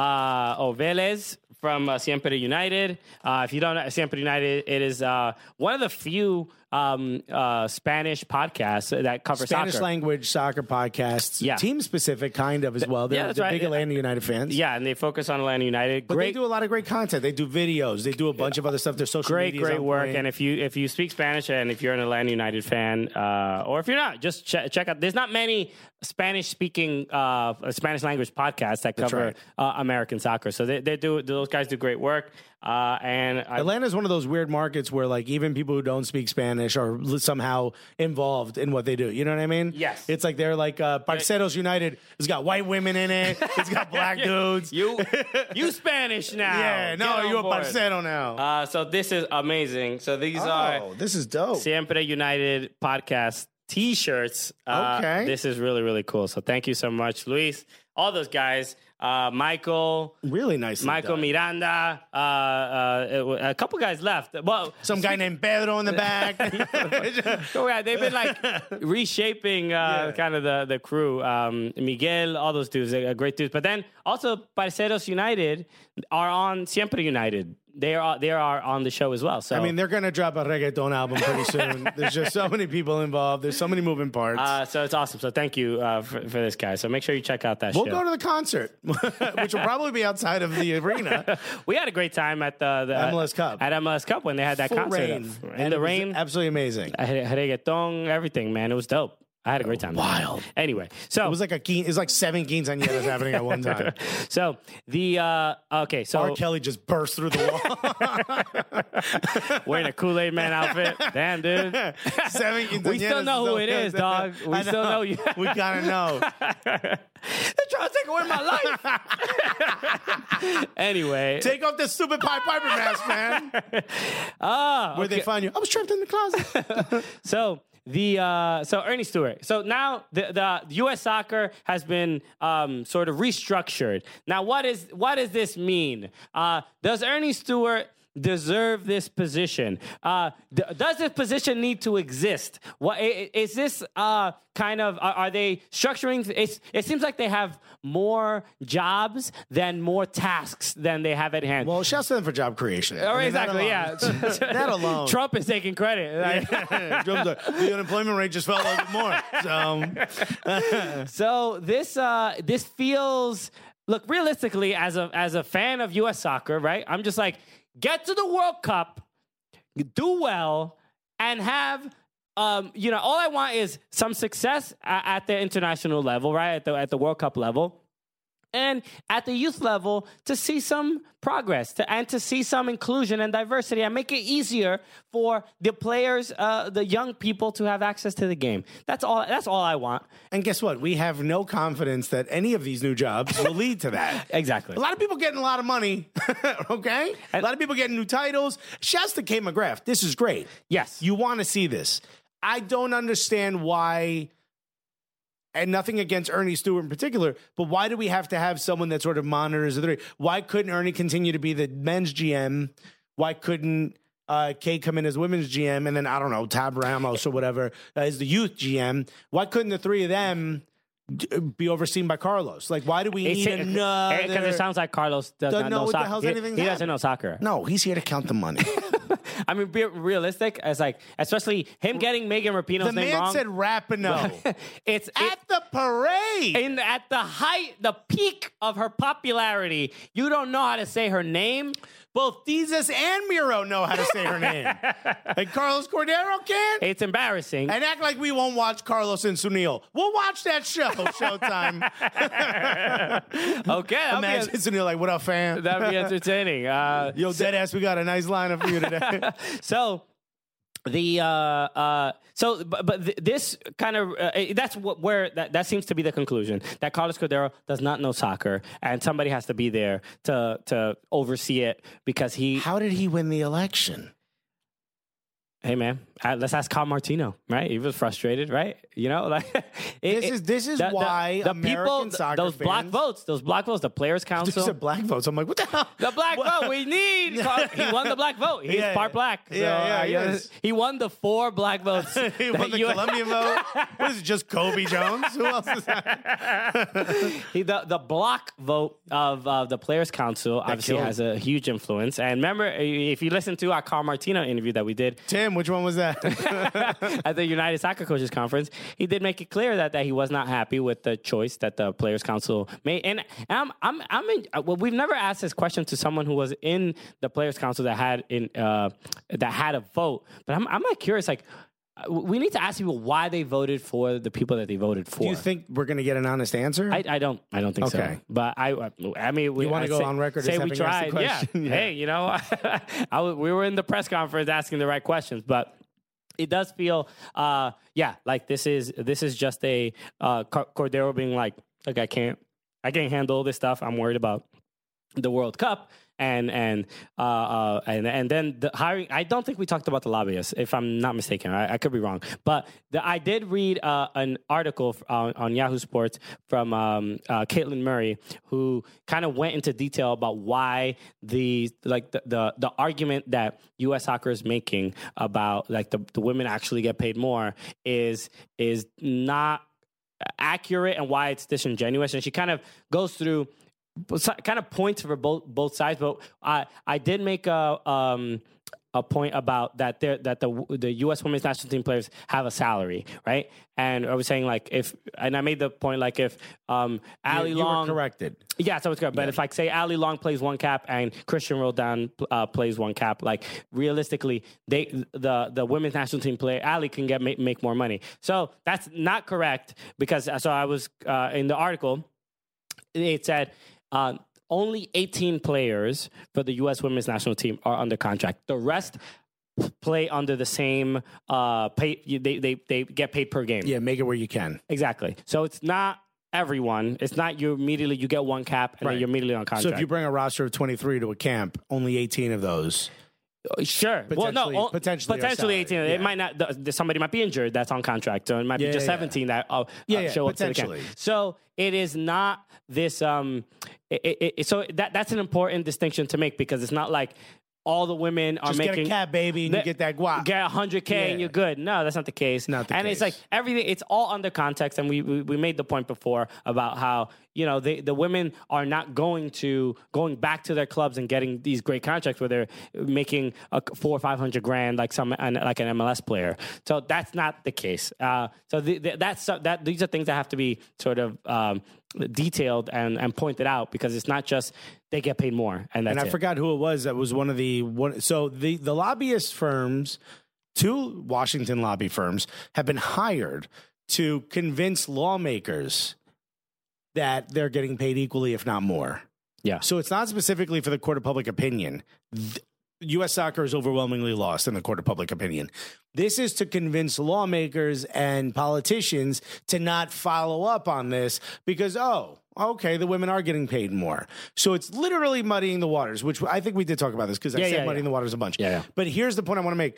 Velez from Siempre United. If you don't know Siempre United, it is one of the few Spanish podcasts that cover Spanish soccer. language soccer podcasts. Yeah. Team specific kind of as well. They're, that's they're right. big Atlanta United fans. Yeah, and they focus on Atlanta United. But they do a lot of great content. They do videos. They do a bunch of other stuff. Their social media. Great work. And if you speak Spanish and if you're an Atlanta United fan, or if you're not, just check out. There's not many Spanish speaking Spanish language podcasts that cover American soccer. So those guys do great work. Atlanta is one of those weird markets where even people who don't speak Spanish are somehow involved in what they do. You know what I mean? Yes. It's like they're like Parceros United. It's got white women in it. It's got black dudes. You Spanish now. Yeah, no, you're a parcero now. So this is amazing. So these are this is dope. Siempre United podcast T-shirts. Okay. This is really, really cool. So thank you so much, Luis. All those guys. Michael. Really nice. Michael done. Miranda. A couple guys left. Well, some guy named Pedro in the back. Oh, yeah, they've been reshaping kind of the crew. Miguel, all those dudes, great dudes. But then also Parceros United are on Siempre United. They are on the show as well. So I mean, they're going to drop a reggaeton album pretty soon. There's just so many people involved. There's so many moving parts. So it's awesome. So thank you for this guy. So make sure you check out that show. We'll go to the concert, which will probably be outside of the arena. We had a great time at the MLS Cup. At MLS Cup when they had that Full concert. rain. In the rain. Absolutely amazing. Reggaeton, everything, man. It was dope. I had a great time. Wild. Anyway, so it was like 7 quinceañeras happening at one time. So R. Kelly just burst through the wall wearing a Kool-Aid Man outfit. Damn, dude. 7 quinceañeras. We still know who it is, dog. We still know you. We gotta know. They're trying to take away my life. Anyway. Take off the stupid Pied Piper mask, man. Where'd they find you? I was trapped in the closet. So Ernie Stewart. So now the U.S. Soccer has been sort of restructured. Now, what does this mean? Does Ernie Stewart deserve this position? Does this position need to exist? What is this kind of? Are they structuring? It seems like they have more jobs than more tasks than they have at hand. Well, shouts to them for job creation. Oh, exactly. Yeah, that alone. Trump is taking credit. Trump's like, the unemployment rate just fell a little bit more. So this feels. Look, realistically, as a fan of U.S. soccer, right? I'm just like, get to the World Cup, do well, and have, all I want is some success at the international level, right? At the World Cup level. And at the youth level, to see some progress and to see some inclusion and diversity and make it easier for the players, the young people to have access to the game. That's all I want. And guess what? We have no confidence that any of these new jobs will lead to that. Exactly. A lot of people getting a lot of money, okay? A lot of people getting new titles. Shouts to Kay McGrath. This is great. Yes. You want to see this. I don't understand why... And nothing against Ernie Stewart in particular, but why do we have to have someone that sort of monitors the three? Why couldn't Ernie continue to be the men's GM? Why couldn't Kay come in as women's GM? And then, I don't know, Tab Ramos or whatever is the youth GM. Why couldn't the three of them be overseen by Carlos? Like, why do we need another? Because it sounds like Carlos doesn't know what soccer. the hell's anything. He doesn't know soccer. No, he's here to count the money. I mean, be realistic. As like, especially him getting Megan Rapinoe's name wrong. The man said Rapinoe. It's at the parade. At the peak of her popularity, you don't know how to say her name. Both Jesus and Miro know how to say her name. And Carlos Cordero can't? It's embarrassing. And act like we won't watch Carlos and Sunil. We'll watch that show, Showtime. Okay. Imagine Sunil like, what up, fam? That'd be entertaining. Yo, deadass, we got a nice lineup for you today. So... this kind of that's where that seems to be the conclusion, that Carlos Cordero does not know soccer and somebody has to be there to oversee it because How did he win the election? Hey man, let's ask Carl Martino, right? He was frustrated, right? You know, like this is why the American people, soccer those fans, black votes, the Players Council. These are black votes. I'm like, what the hell? The black vote we need. He won the black vote. He's part black. So, he won the 4 black votes. He won the Colombian vote. What is it, just Kobe Jones? Who else is that? The block vote of the Players Council obviously has a huge influence. And remember, if you listen to our Carl Martino interview that we did, Tim, which one was that? at the United Soccer Coaches Conference, he did make it clear that he was not happy with the choice that the Players Council made. And we've never asked this question to someone who was in the Players Council that had a vote. But I'm like curious, like, we need to ask people why they voted for the people that they voted for. Do you think we're going to get an honest answer? I don't think so. But I mean, we want to go on record say as we having asked the tried. question? Yeah. Hey, you know, we were in the press conference asking the right questions, but it does feel, like this is just a Cordero being like, look, I can't handle this stuff. I'm worried about the World Cup. And then the hiring. I don't think we talked about the lobbyists, if I'm not mistaken. I could be wrong, but I did read an article on Yahoo Sports from Caitlin Murray, who kind of went into detail about why the argument that U.S. soccer is making about like the women actually get paid more is not accurate and why it's disingenuous. And she kind of goes through. Kind of points for both sides, but I did make a point about that the U.S. women's national team players have a salary, right? And I was saying I made the point like if Ali Long were corrected, yeah, so it's good. But if like say Ali Long plays 1 cap and Christian Roldan plays 1 cap, like realistically, the women's national team player Ali can make more money. So that's not correct because I was in the article. It said. Only 18 players for the U.S. women's national team are under contract. The rest play under the same pay. They get paid per game. Yeah, make it where you can. Exactly. So it's not everyone. It's not you get one cap and then you're immediately on contract. So if you bring a roster of 23 to a camp, only 18 of those. Sure. Potentially 18. Yeah. It might not. Somebody might be injured. That's on contract. So it might be just 17 that show up to the camp. So it is not this. So that's an important distinction to make, because it's not like all the women are just making get a cap, baby, and you get that guap. Get $100K and you're good. No, that's not the case. It's like everything. It's all under context, and we made the point before about how the women are not going back to their clubs and getting these great contracts where they're making $400,000 or $500,000 like an MLS player. So that's not the case. So these are things that have to be sort of detailed and pointed out, because it's not just they get paid more and that's I forgot who it was that was one of the lobbyist firms, 2 Washington lobby firms, have been hired to convince lawmakers that they're getting paid equally, if not more. Yeah. So it's not specifically for the court of public opinion. U.S. soccer is overwhelmingly lost in the court of public opinion. This is to convince lawmakers and politicians to not follow up on this because, okay, the women are getting paid more. So it's literally muddying the waters, which I think we did talk about this because I said muddying the waters a bunch. Yeah. But here's the point I want to make.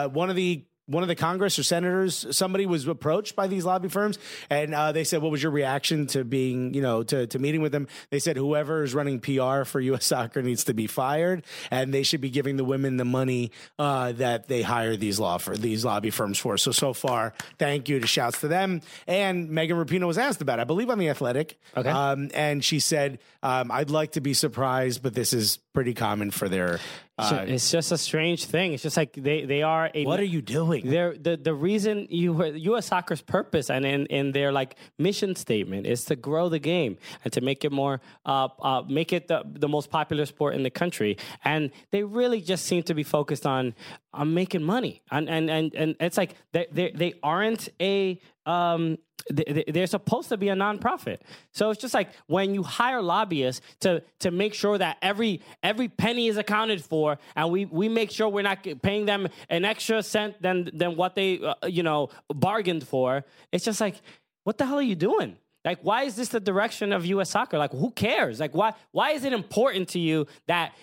One of the Congress or senators, somebody was approached by these lobby firms, and they said, what was your reaction to being, to meeting with them? They said, whoever is running PR for U.S. soccer needs to be fired, and they should be giving the women the money that they hire these lobby firms for. So far, thank you, to shouts to them. And Megan Rapinoe was asked about it, I believe, on The Athletic. Okay. And she said, I'd like to be surprised, but this is pretty common for their... it's just a strange thing. It's just like they are a... What are you doing? The reason U.S. soccer's purpose and in their like mission statement is to grow the game and to make it more make it the most popular sport in the country. And they really just seem to be focused on making money. And it's like they aren't a they're supposed to be a nonprofit. So it's just like when you hire lobbyists to make sure that every penny is accounted for, and we make sure we're not paying them an extra cent than what they bargained for. It's just like, what the hell are you doing? Like, why is this the direction of U.S. soccer? Like, who cares? Like, why is it important to you that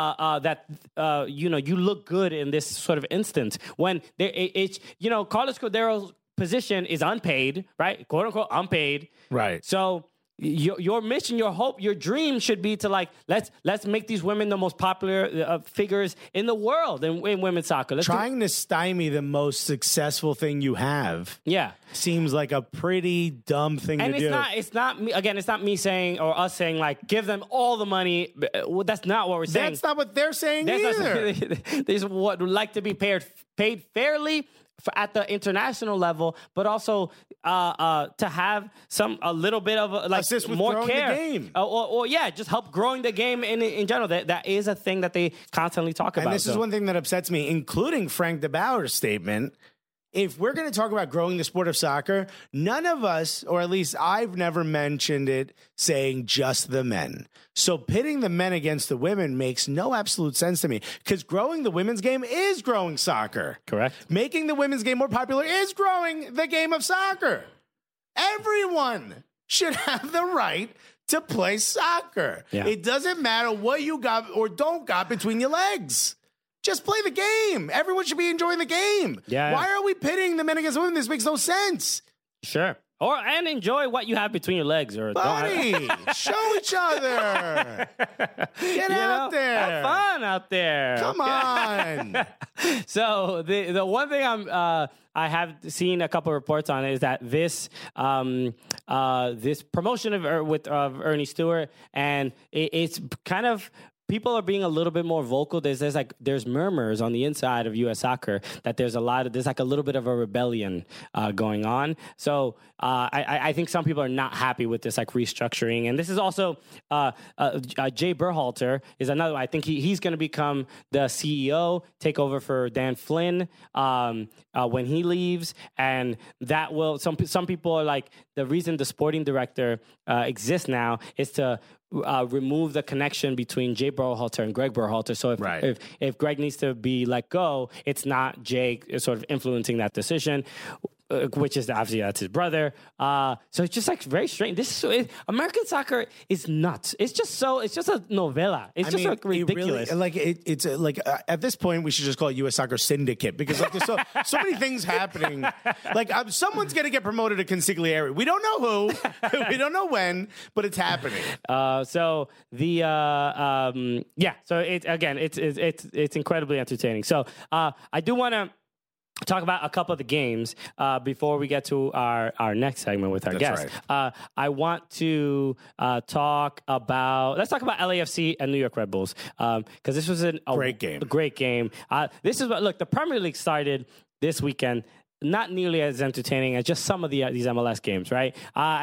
you look good in this sort of instance when Carlos Cordero's position is unpaid, right? "Quote unquote" unpaid. Right. So your mission, your hope, your dream should be to like let's make these women the most popular figures in the world in women's soccer. Trying to stymie the most successful thing you have. Yeah. Seems like a pretty dumb thing to do. And it's not me, again, it's not me saying or us saying like give them all the money. Well, that's not what we're saying. That's not what they're saying either. They would like to be paid fairly at the international level, but also to have a little bit of assist with more growing care, the game. or just help growing the game in general. That is a thing that they constantly talk about. And this is one thing that upsets me, including Frank de Boer's statement. If we're going to talk about growing the sport of soccer, none of us, or at least I've never mentioned it, saying just the men. So pitting the men against the women makes no absolute sense to me, because growing the women's game is growing soccer. Correct. Making the women's game more popular is growing the game of soccer. Everyone should have the right to play soccer. Yeah. It doesn't matter what you got or don't got between your legs. Just play the game. Everyone should be enjoying the game. Yeah. Why are we pitting the men against women? This makes no sense. Sure. And enjoy what you have between your legs. Buddy, show each other. Get out there. Have fun out there. Come on. So the one thing I have seen a couple of reports on is that this promotion of Ernie Stewart, and it's kind of, people are being a little bit more vocal. There's murmurs on the inside of U.S. soccer that there's a little bit of a rebellion going on. So I think some people are not happy with this restructuring. And this is also Jay Berhalter is another. I think he's going to become the CEO, take over for Dan Flynn when he leaves, and that will. Some people are like, the reason the sporting director exists now is to remove the connection between Jay Berhalter and Greg Berhalter. So if Greg needs to be let go, it's not Jay sort of influencing that decision. which is obviously that's his brother. So it's just like very strange. American soccer is nuts. It's just a novella. It's like ridiculous. It's like at this point we should just call it U.S. Soccer Syndicate because like there's so many things happening. Like someone's gonna get promoted to consigliere. We don't know who, we don't know when, but it's happening. So it's incredibly entertaining. So I do want to talk about a couple of the games before we get to our next segment with our guest. Right. I want to let's talk about LAFC and New York Red Bulls because this was a great game. This is what the Premier League started this weekend. Not nearly as entertaining as just some of these MLS games, right?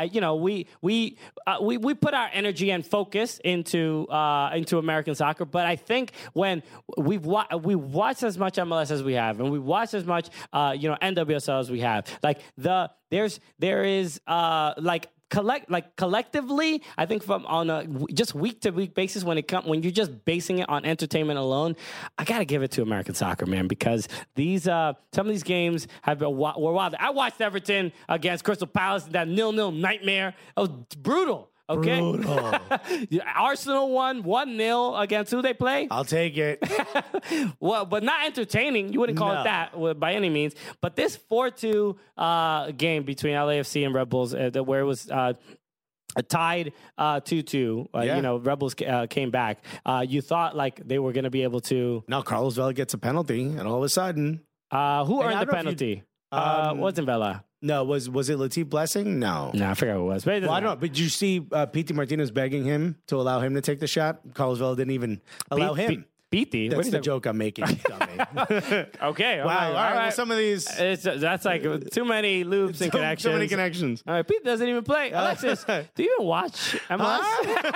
We put our energy and focus into American soccer, but I think when we watched as much MLS as we have, and we watched as much NWSL as we have, there is collectively, I think from on a just week to week basis when you're just basing it on entertainment alone, I gotta give it to American soccer, man, because these some of these games were wild. I watched Everton against Crystal Palace, that 0-0 nightmare. It was brutal. Okay. Brutal. Arsenal won 1-0 against who they play? I'll take it. Well, but not entertaining. You wouldn't call it that by any means. But this 4-2 game between LAFC and Red Bulls, where it was tied 2-2. Red Bulls came back. You thought like they were going to be able to. Now Carlos Vela gets a penalty, and all of a sudden, who earned the penalty? Wasn't Vela? No, was it Latif Blessing? No, I forgot who it was. But I don't know. But did you see Pity Martinez begging him to allow him to take the shot? Carlos Vela didn't even allow him. Pity? That's the joke I'm making, dummy. Okay. Wow. All right. Well, some of these. That's like too many loops and connections. Too many connections. All right. Pete doesn't even play. Alexis, do you even watch MLS?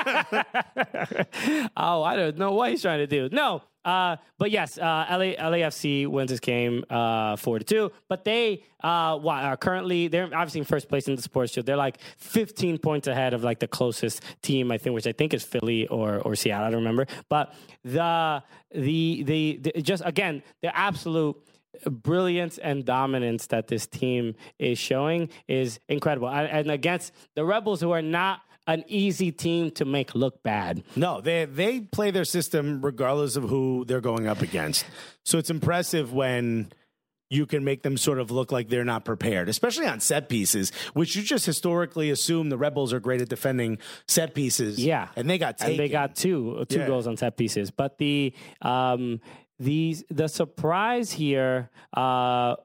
Oh, I don't know what he's trying to do. No. But yes, LAFC wins this game 4-2. But they are currently, they're obviously in first place in the Sports Shield. They're like 15 points ahead of like the closest team, I think, which I think is Philly or Seattle. I don't remember. But the just again, the absolute brilliance and dominance that this team is showing is incredible. And against the Rebels, who are not an easy team to make look bad. No, they play their system regardless of who they're going up against. So it's impressive when you can make them sort of look like they're not prepared, especially on set pieces, which you just historically assume the Rebels are great at defending set pieces. Yeah. And they got taken. And they got two goals on set pieces. But the surprise here, I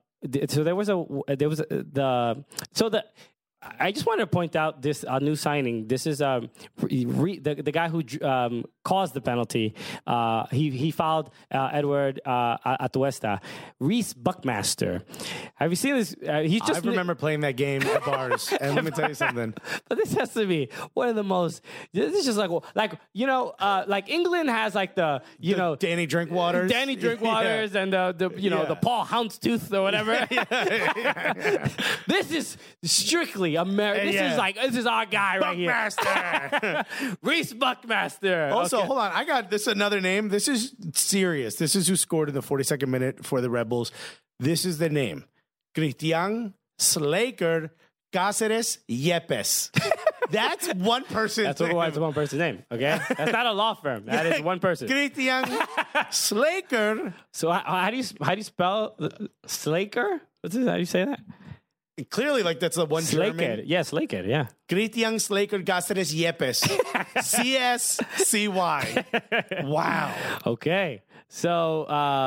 just wanted to point out this new signing. This is the guy who caused the penalty. He fouled Edward Atuesta. Reese Buckmaster. Have you seen this? I remember playing that game at bars. And let me tell you something. But this has to be one of the most. This is just like England has like the Danny Drinkwaters, and the Paul Houndstooth or whatever. This is strictly America. This is our guy right here. Buckmaster. Reese Buckmaster. Also, hold on. I got this another name. This is serious. This is who scored in the 42nd minute for the Red Bulls. This is the name. Cristian Slaker Cáceres Yepes. That's one person. That's one person's name. Okay, that's not a law firm. That is one person. Cristian Slaker. So how do you spell Slaker? How do you say that? Clearly, like that's the one German. Yeah, Slaker. Yeah. Cristian Slaker Cáceres Yepes. CSCY. Wow. Okay. So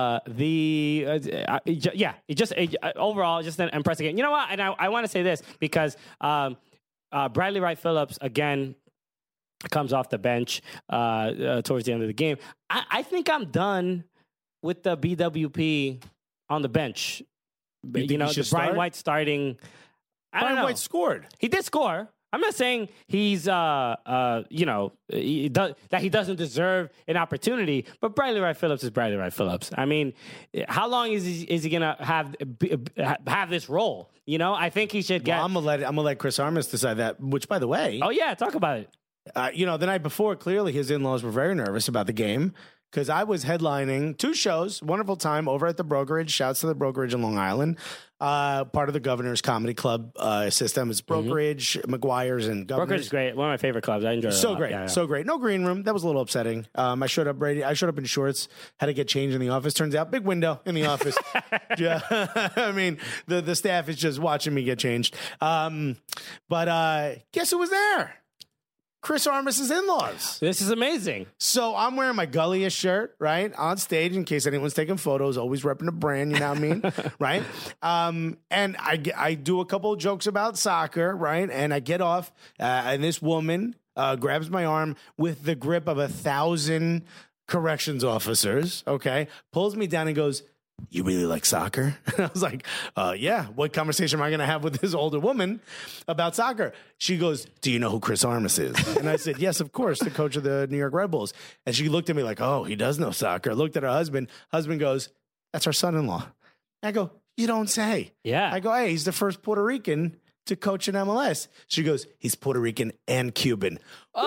overall just an impressive game. You know what? And I want to say this because Bradley Wright Phillips again comes off the bench towards the end of the game. I think I'm done with the BWP on the bench. The Brian White starting. Brian White scored. He did score. I'm not saying he's, that he doesn't deserve an opportunity, but Bradley Wright Phillips is Bradley Wright Phillips. I mean, how long is he gonna have this role? I think he should get. Well, I'm gonna let Chris Armas decide that. Which, by the way, oh yeah, talk about it. The night before, clearly his in-laws were very nervous about the game because I was headlining 2 shows, wonderful time over at the Brokerage. Shouts to the Brokerage in Long Island. Part of the Governor's Comedy Club system. It's Brokerage, McGuire's, and Governor's. Brokerage is great. One of my favorite clubs. I enjoy it a So lot. great, Yeah. so great. No green room. That was a little upsetting. I showed up ready. I showed up in shorts. Had to get changed in the office. Turns out, big window in the office. Yeah, I mean, the staff is just watching me get changed. But guess who was there? Chris Armis's in-laws. This is amazing. So I'm wearing my Gulliest shirt, right, on stage in case anyone's taking photos, always repping the brand, you know what I mean, right? And I do a couple of jokes about soccer, right, and I get off, and this woman grabs my arm with the grip of 1,000 corrections officers, okay, pulls me down and goes, "You really like soccer?" And I was like, yeah. What conversation am I going to have with this older woman about soccer? She goes, "Do you know who Chris Armis is?" And I said, "Yes, of course, the coach of the New York Red Bulls." And she looked at me like, "Oh, he does know soccer." I looked at her husband. Husband goes, "That's our son-in-law." I go, "You don't say." Yeah. I go, "Hey, he's the first Puerto Rican to coach in MLS." She goes, "He's Puerto Rican and Cuban."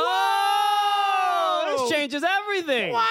Oh, this changes everything. What?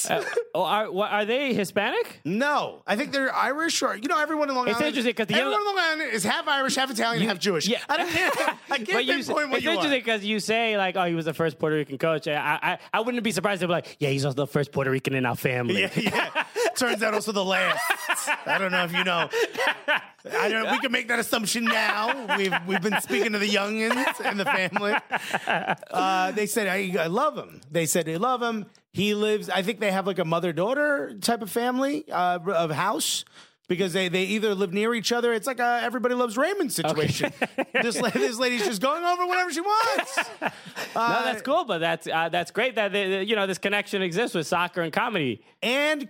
Are they Hispanic? No, I think they're Irish or everyone in Long Island. It's interesting 'cause everyone in Long Island is half Irish, half Italian, half Jewish. yeah. I can't But pinpoint what it's you are. interesting because you say like, "Oh, he was the first Puerto Rican coach." I wouldn't be surprised if like, "Yeah, he's also the first Puerto Rican in our family." Yeah. Turns out also the last. I don't know if you know. I don't. We can make that assumption now. We've been speaking to the youngins in the family. They said I love him. They said they love him. He lives. I think they have like a mother-daughter type of family of house. Because they either live near each other. It's like a Everybody Loves Raymond situation. This lady's just going over whatever she wants. No, that's cool, but that's great that this connection exists with soccer and comedy. And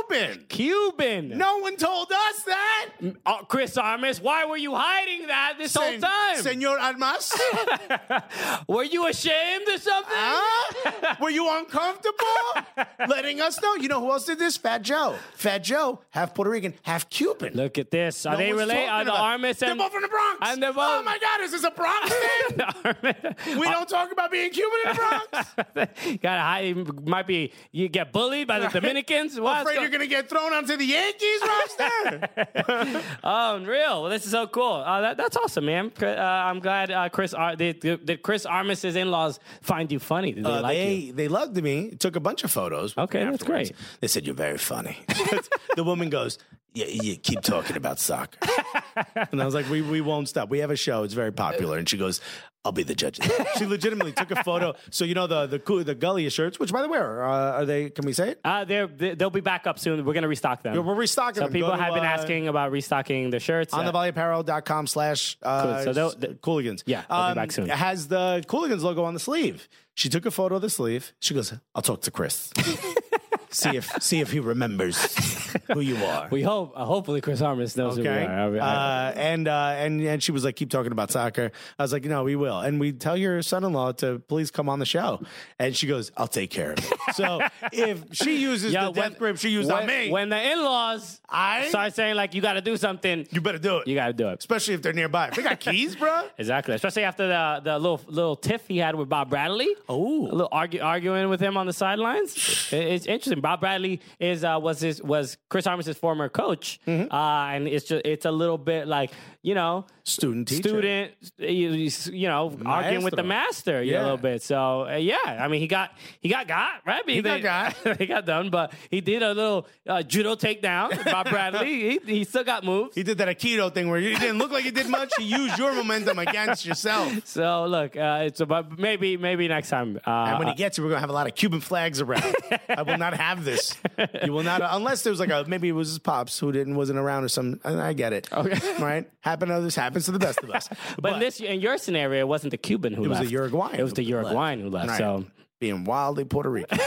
Cuban. No one told us that. Chris Armis, why were you hiding that this whole time? Senor Armas. Were you ashamed or something? Were you uncomfortable letting us know? You know who else did this? Fat Joe. Fat Joe, half Puerto Rican, half Cuban. Look at this. Are No they one's related? Are talking the about- Armis They're and both from the Bronx. and they're both- Oh my God, is this a Bronx thing? We don't talk about being Cuban in the Bronx. Gotta hide. Might be you get bullied by the Dominicans. What's Afraid you're going to get thrown onto the Yankees roster? Oh, unreal. Well, this is so cool. That's awesome, man. I'm glad did Chris Armis's in-laws find you funny? Did they like you? They loved me. Took a bunch of photos. Okay, that's afterwards. great. They said, "You're very funny." The woman goes, "Yeah, you keep talking about soccer." And I was like, we won't stop. We have a show. It's very popular. And she goes, "I'll be the judge." She legitimately took a photo. So the Gulliest shirts, which by the way, are they? Can we say it? They'll be back up soon. We're gonna restock them. We're restocking So them. people Go to, have been asking about restocking the shirts. on thevalleyapparel.com / So Cooligans. Yeah, they'll be back soon. It has the Cooligans logo on the sleeve. She took a photo of the sleeve. She goes, "I'll talk to Chris. see if he remembers who you are." We hope. Hopefully, Chris Armis knows who we Okay. are. And she was like, "Keep talking about soccer." I was like, "No, we will." And we tell your son-in-law to please come on the show. And she goes, "I'll take care of it." So if she uses the death grip she used on me, When the in-laws start saying like, "You got to do something," you better do it. you got to do it. Especially if they're nearby. If they got keys, bro. Exactly, especially after the little tiff he had with Bob Bradley. Oh. A little arguing with him on the sidelines. It's interesting. Bob Bradley was Chris Armis's former coach, and it's a little bit like Student, teacher. arguing with the master, a little bit. So I mean he got right. He got he got done, but he did a little judo takedown. Bob Bradley, he still got moves. He did that Aikido thing where you didn't look like you did much. He used your momentum against yourself. So look, it's about maybe next time. And when he gets here, we're going to have a lot of Cuban flags around. I will not have this. You will not, unless there was maybe it was his pops who wasn't around or something. I get it. Okay. Right? This happens to the best of us. But in your scenario, it wasn't the Cuban who left. It was the Uruguayan. It was the Uruguayan who left. Right. So being wildly Puerto Rican.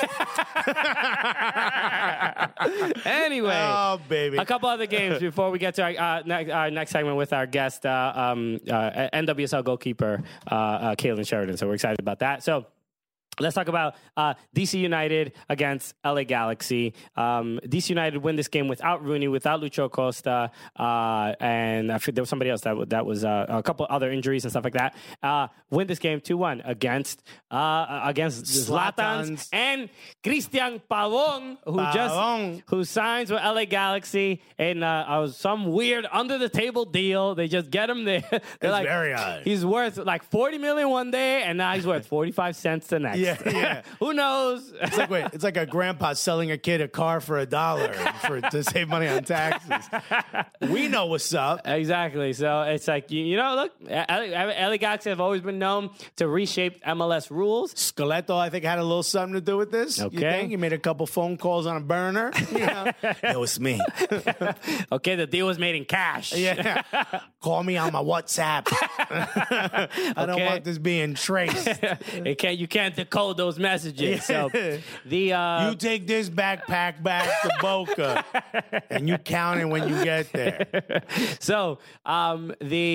anyway, oh baby, a couple other games before we get to our next segment with our guest, NWSL goalkeeper Kaylin Sheridan. So we're excited about that. So Let's talk about DC United against LA Galaxy. DC United win this game without Rooney, without Lucho Costa, and I think there was somebody else that was a couple other injuries and stuff like that. Win this game 2-1 against Zlatan's and Christian Pavón, who signs with LA Galaxy in some weird under the table deal. They just get him there. They're like, very odd. He's worth like $40 million one day, and now he's worth 45 cents the next. Yeah. Who knows? It's like a grandpa selling a kid a car for $1 to save money on taxes. We know what's up. Exactly. So it's like, look, LA Galaxy have always been known to reshape MLS rules. Scaleto, I think, had a little something to do with this. Okay. You think? He made a couple phone calls on a burner. It was me. Okay, the deal was made in cash. Yeah. Call me on my WhatsApp. I don't want this being traced. You can't decode those messages. So you take this backpack back to Boca and you count it when you get there. So but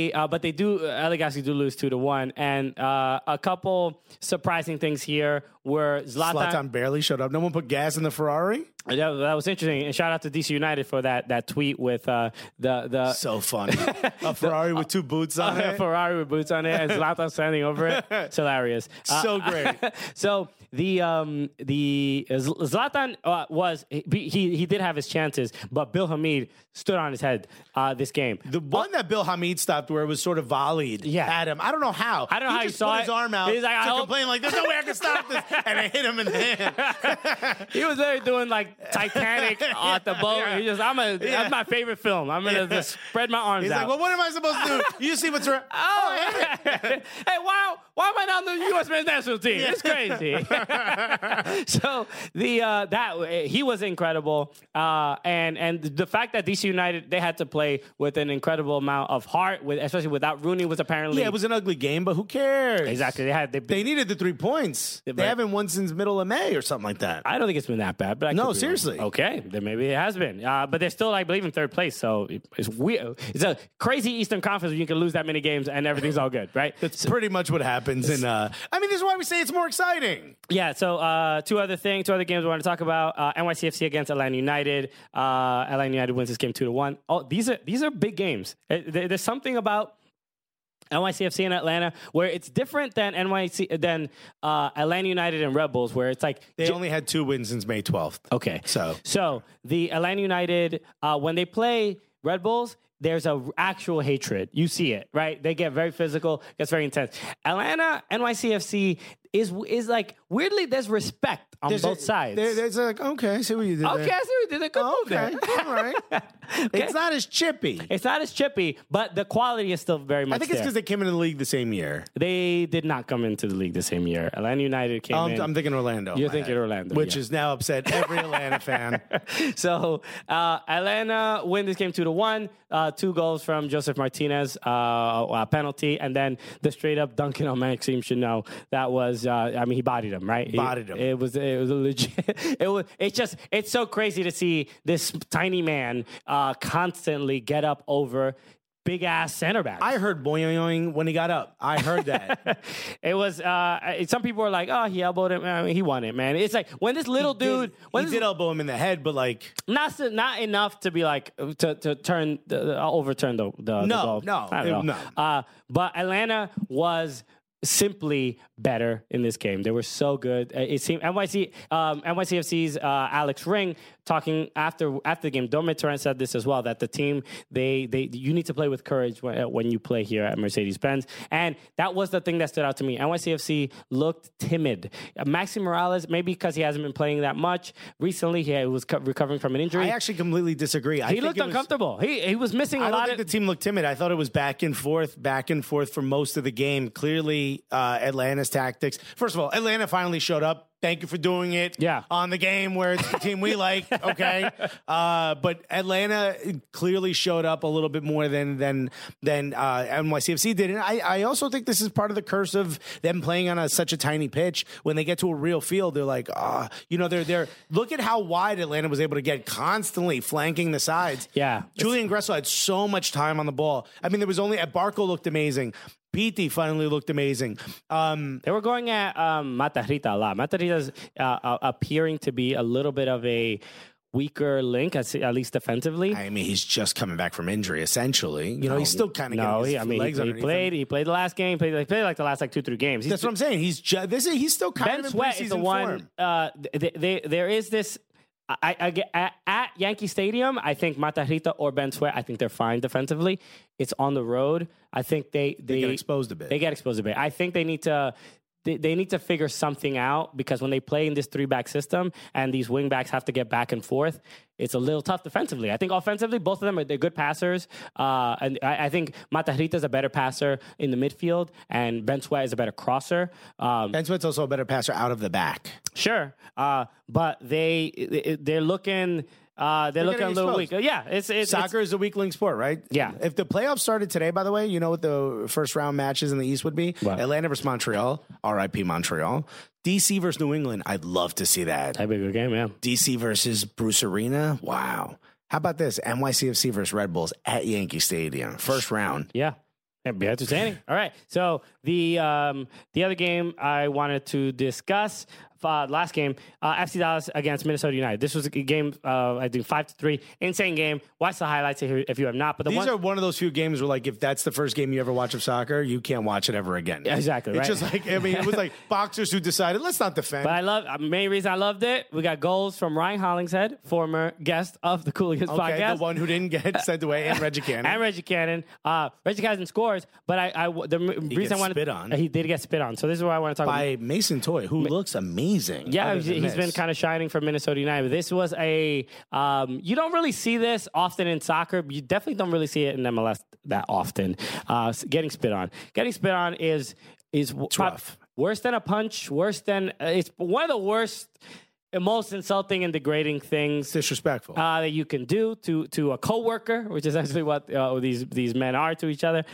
LA Galaxy do lose 2-1, and a couple surprising things here were Zlatan barely showed up. No one put gas in the Ferrari. That was interesting. And shout out to DC United for that tweet with the so funny. A Ferrari with two boots on it. A Ferrari with boots on it, and Zlatan standing over it. It's hilarious. So great. So the Zlatan he did have his chances, but Bill Hamid stood on his head this game. The one that Bill Hamid stopped where it was sort of volleyed at him. I don't know how. I don't know how he saw put his arm out. He's like, to complain like, there's no way I can stop this. And I hit him in the hand. He was there doing like Titanic at the boat. Yeah. That's my favorite film. I'm gonna just spread my arms He's out. like, well, what am I supposed to do? You see what's wrong? Hey, why am I not on the U.S. men's national team? It's crazy. So he was incredible, and the fact that DC United, they had to play with an incredible amount of heart, especially without Rooney, was apparently it was an ugly game, but who cares? Exactly. They needed the 3 points. They haven't won since middle of May or something like that. I don't think it's been that bad, but no, seriously. Okay, then maybe it has been, but they're still, I believe, in third place. So it's weird. It's a crazy Eastern Conference where you can lose that many games and everything's all good, right? That's pretty much what happens. And this is why we say it's more exciting. Yeah. So two other games we want to talk about: NYCFC against Atlanta United. Atlanta United wins this game 2-1. Oh, these are big games. There's something about NYCFC in Atlanta where it's different than Atlanta United and Red Bulls, where it's like they only had 2 wins since May 12th. Okay. So the Atlanta United, when they play Red Bulls, there's a actual hatred. You see it, right? They get very physical, gets very intense. Atlanta, NYCFC is like, weirdly, there's respect on both sides. There's like, okay, I see what you did there. Okay, I see what you did there. Good move there. All right. Okay. It's not as chippy. It's not as chippy, but the quality is still very much I think it's because they came into the league the same year. They did not come into the league the same year. Atlanta United came in. I'm thinking Orlando. You're thinking Orlando. Which has now upset every Atlanta fan. So Atlanta win this game 2-1. 2 goals from Joseph Martinez, a penalty, and then the straight up dunking on Maxime Chanot. That was, he bodied him, right? Bodied him. It was a legit. It's so crazy to see this tiny man constantly get up over big ass center back. I heard boing when he got up. I heard that. It was. Some people were like, "Oh, he elbowed him. I mean, he won it, man." It's like when this little dude, he did elbow him in the head, but like not enough to be like to overturn the goal. No. But Atlanta was simply better in this game. They were so good. It seemed NYCFC's Alex Ring talking after the game. Dominic Torrent said this as well, that the team you need to play with courage when you play here at Mercedes-Benz, and that was the thing that stood out to me. NYCFC looked timid. Maxi Morales, maybe because he hasn't been playing that much recently, he was recovering from an injury. I actually completely disagree. He looked uncomfortable. He was missing a lot. I don't think the team looked timid. I thought it was back and forth for most of the game. Clearly, Atlanta's tactics. First of all, Atlanta finally showed up. Thank you for doing it on the game where it's the team we like, okay? But Atlanta clearly showed up a little bit more than NYCFC did. And I also think this is part of the curse of them playing on such a tiny pitch. When they get to a real field, they're like, they're look at how wide Atlanta was able to get, constantly flanking the sides. Yeah. Julian Gressel had so much time on the ball. I mean, there was only, Barco looked amazing. Pity finally looked amazing. They were going at Mata Rita a lot. Mata Rita's appearing to be a little bit of a weaker link, at least defensively. I mean, he's just coming back from injury, essentially. You know, he's still kind of getting his legs underneath him. He played the last game. He played like the last 2-3 games. That's what I'm saying. He's still kind Ben of in Sweat is the one. There is this. At Yankee Stadium, I think Mata Rita or Ben Sweat, I think they're fine defensively. It's on the road. I think they get exposed a bit. They get exposed a bit. I think they need to. They need to figure something out because when they play in this 3-back system and these wing backs have to get back and forth, it's a little tough defensively. I think offensively, both of them they're good passers. And I think Mata Rita is a better passer in the midfield, and Ben Sweat is a better crosser. Ben Sweat's also a better passer out of the back. Sure, but they're looking. They're looking a little weak. Yeah, it's soccer is a weak link sport, right? Yeah. If the playoffs started today, by the way, you know what the first round matches in the East would be? What? Atlanta versus Montreal, RIP Montreal. DC versus New England, I'd love to see that. That'd be a good game, yeah. DC versus Bruce Arena, wow. How about this? NYCFC versus Red Bulls at Yankee Stadium, first round. Yeah. It'd be entertaining. All right. So the other game I wanted to discuss, last game, FC Dallas against Minnesota United. This was a game, I think 5-3, insane game. Watch the highlights if you have not. But these are one of those few games where, like, if that's the first game you ever watch of soccer, you can't watch it ever again. Yeah, exactly. It's right. just like, I mean, it was like boxers who decided, let's not defend. But main reason I loved it, we got goals from Ryan Hollingshead, former guest of the Cooligans podcast. The one who didn't get sent away, and Reggie Cannon. Reggie Cannon scores, but the reason I wanted spit on. He did get spit on. So this is what I want to talk about. By Mason Toye, who looks amazing. Yeah, he's been kind of shining for Minnesota United. This was you don't really see this often in soccer. You definitely don't really see it in MLS that often. Getting spit on. Getting spit on is rough. Worse than a punch. Worse than it's one of the worst, most insulting and degrading things. Disrespectful. That you can do to a coworker, which is actually what these men are to each other.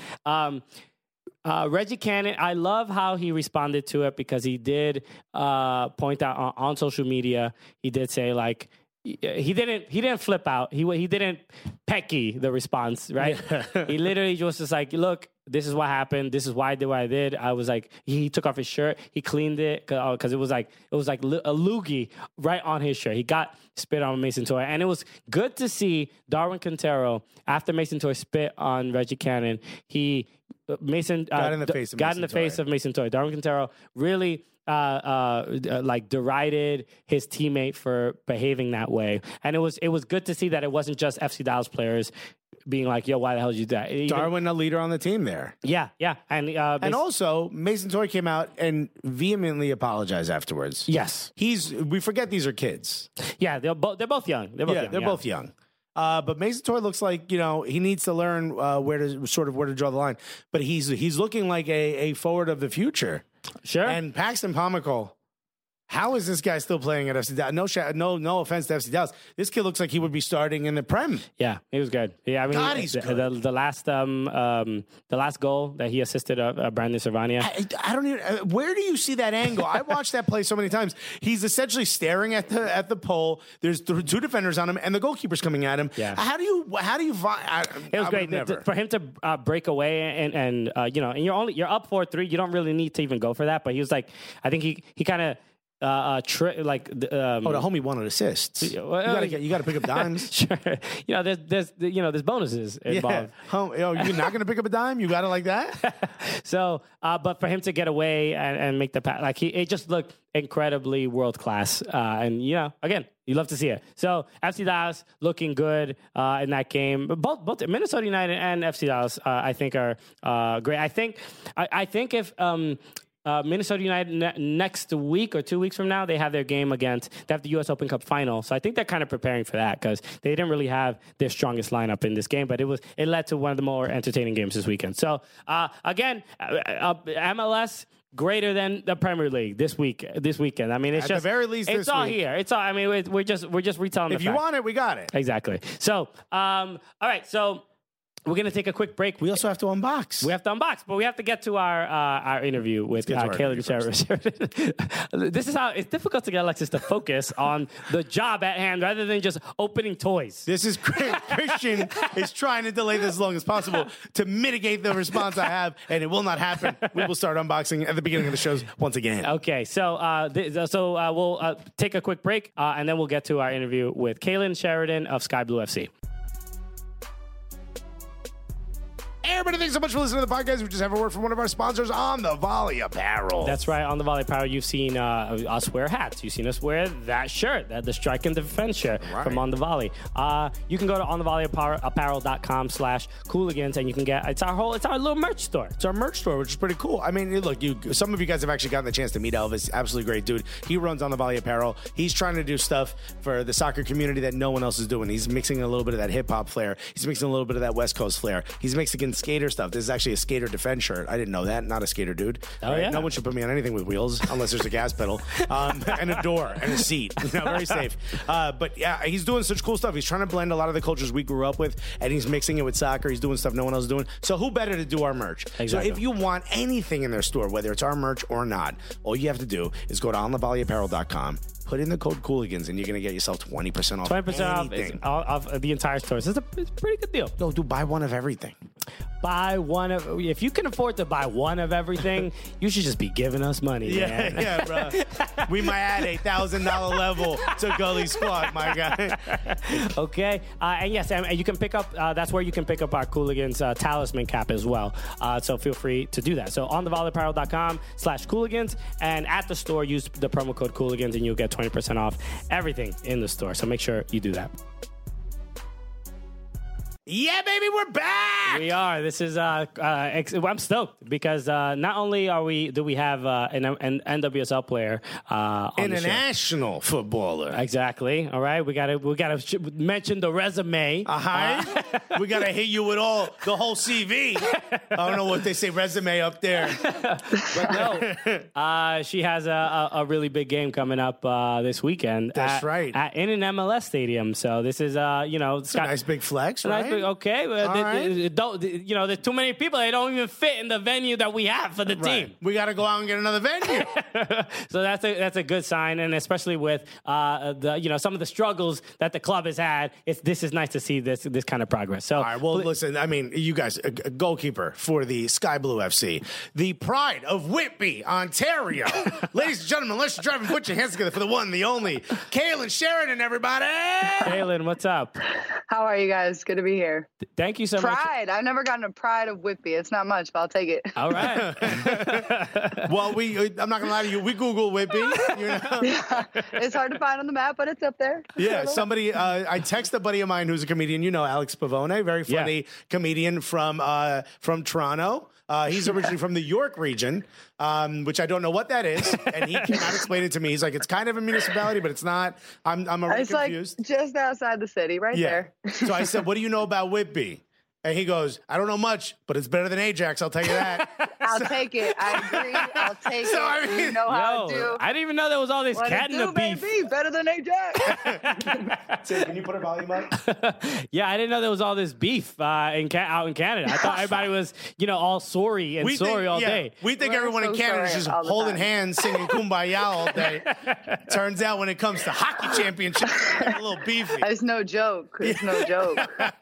Reggie Cannon, I love how he responded to it because he did point out on social media. He did say, like, he didn't flip out. He didn't pecky the response, right? Yeah. He literally was just like, look, this is what happened. This is why I did what I did. I was like, he took off his shirt. He cleaned it because it was like a loogie right on his shirt. He got spit on Mason Toye. And it was good to see Darwin Quintero, after Mason Toye spit on Reggie Cannon, Mason got in the face of Mason Toye. Darwin Quintero really like derided his teammate for behaving that way, and it was good to see that it wasn't just FC Dallas players being like, "Yo, why the hell did you do that?" Darwin, a leader on the team there. Yeah, and also Mason Toye came out and vehemently apologized afterwards. Yes, we forget these are kids. Yeah, they're both young. They're both young. But Mason Toye looks like, he needs to learn where to draw the line. But he's looking like a forward of the future. Sure. And Paxton Pomykal, how is this guy still playing at FC Dallas? No offense to FC Dallas. This kid looks like he would be starting in the Prem. Yeah, he was good. Yeah, I mean, God, he's good. The last goal that he assisted Brandon Servania. I don't even. Where do you see that angle? I watched that play so many times. He's essentially staring at the pole. There's two defenders on him, and the goalkeeper's coming at him. Yeah. How do you? It was great for him to break away and you're up 4-3. You don't really need to even go for that. But he was like, I think he kind of. The homie wanted assists. You got to pick up dimes. Sure. There's bonuses involved. Yeah. You're not going to pick up a dime? You got it like that? So, but for him to get away and make the pass, it just looked incredibly world class. And again, you love to see it. So FC Dallas looking good in that game. Both Minnesota United and FC Dallas, I think, are great. I think if. Minnesota United next week or 2 weeks from now, they have their game they have the U.S. Open Cup final. So I think they're kind of preparing for that because they didn't really have their strongest lineup in this game, but it led to one of the more entertaining games this weekend. So again, MLS greater than the Premier League this weekend. I mean, it's at just the very least it's this all week. here. It's all. I mean, we're just retelling. If you want it, we got it. Exactly. So all right. So. we're going to take a quick break. We also have to unbox. We have to unbox, but we have to get to our interview with Kaylin Sheridan. This is how it's difficult to get Alexis to focus on the job at hand rather than just opening toys. This is Christian is trying to delay this as long as possible to mitigate the response I have, and it will not happen. We will start unboxing at the beginning of the shows once again. Okay, so we'll take a quick break, and then we'll get to our interview with Kaylin Sheridan of Sky Blue FC. Everybody, thanks so much for listening to the podcast. We just have a word from one of our sponsors, On the Volley Apparel. That's right. On the Volley Apparel, you've seen us wear hats. You've seen us wear that shirt, the Strike and Defense shirt from On the Volley. You can go to onthevolleyapparel.com/cooligans, and you can get it's our little merch store. It's our merch store, which is pretty cool. I mean, look, some of you guys have actually gotten the chance to meet Elvis. Absolutely great dude. He runs On the Volley Apparel. He's trying to do stuff for the soccer community that no one else is doing. He's mixing a little bit of that hip hop flair. He's mixing a little bit of that West Coast flair. He's mixing skater stuff. This is actually a skater defense shirt. I didn't know that. Not a skater dude. Oh, yeah. No one should put me on anything with wheels unless there's a gas pedal and a door and a seat. Very safe. But yeah, he's doing such cool stuff. He's trying to blend a lot of the cultures we grew up with, and he's mixing it with soccer. He's doing stuff no one else is doing. So who better to do our merch? Exactly. So if you want anything in their store, whether it's our merch or not, all you have to do is go to onthevolleyapparel.com. Put in the code Cooligans, and you're going to get yourself 20% off 20% off the entire store. So it's a pretty good deal. No, do buy one of everything. If you can afford to buy one of everything, you should just be giving us money, man. Yeah, bro. We might add a $1,000 level to Gully Squad, my guy. Okay. And yes, and you can pick up, that's where you can pick up our Cooligans talisman cap as well. So feel free to do that. So on thevolleyapparel.com/cooligans, and at the store, use the promo code Cooligans, and you'll get 20% off everything in the store. So make sure you do that. Yeah, baby, we're back. We are. This is I'm stoked because not only do we have an NWSL player on international footballer. Exactly. All right. We gotta mention the resume. We gotta hit you with the whole CV. I don't know what they say resume up there. But no, she has a really big game coming up this weekend. That's right. In an MLS stadium. So this is it's a nice big flex, right? Okay, there's too many people. They don't even fit in the venue that we have for the team. We got to go out and get another venue. So that's a good sign, and especially with some of the struggles that the club has had, this is nice to see this kind of progress. So, all right, well, listen, I mean, you guys, a goalkeeper for the Sky Blue FC, the pride of Whitby, Ontario. Ladies and gentlemen, unless you're driving, put your hands together for the one, the only, Kaylin Sheridan, everybody. Kaylin, what's up? How are you guys? Good to be here. Thank you so much. Pride. I've never gotten a pride of Whitby. It's not much, but I'll take it. All right. Well, I'm not going to lie to you. We Google Whitby. Yeah, it's hard to find on the map, but it's up there. Yeah, somebody, I text a buddy of mine who's a comedian, Alex Pavone, very funny comedian from Toronto. He's originally from the York region, which I don't know what that is, and he cannot explain it to me. He's like, it's kind of a municipality, but it's not. I'm already confused. Like just outside the city, right there. So I said, what do you know about Whitby? And he goes, I don't know much, but it's better than Ajax, I'll tell you that. I'll take it. I agree. I'll take it. I mean, you know how to do. I didn't even know there was all this cat in the beef. Baby, better than Ajax. So, can you put a volume up? Yeah, I didn't know there was all this beef out in Canada. I thought everybody was, all sorry and sorry all day. We think everyone in Canada is just holding hands, singing Kumbaya all day. Turns out when it comes to hockey championships, it's a little beefy. It's no joke. It's no joke.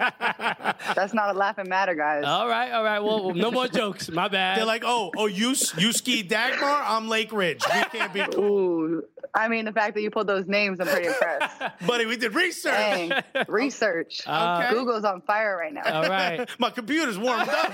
That's not a laughing matter, guys. All right. Well, no more jokes. My bad. They're like, you ski Dagmar? I'm Lake Ridge. We can't be cool. Ooh. I mean, the fact that you pulled those names, I'm pretty impressed. Buddy, we did research. Dang, research. Okay. Google's on fire right now. All right. My computer's warmed up.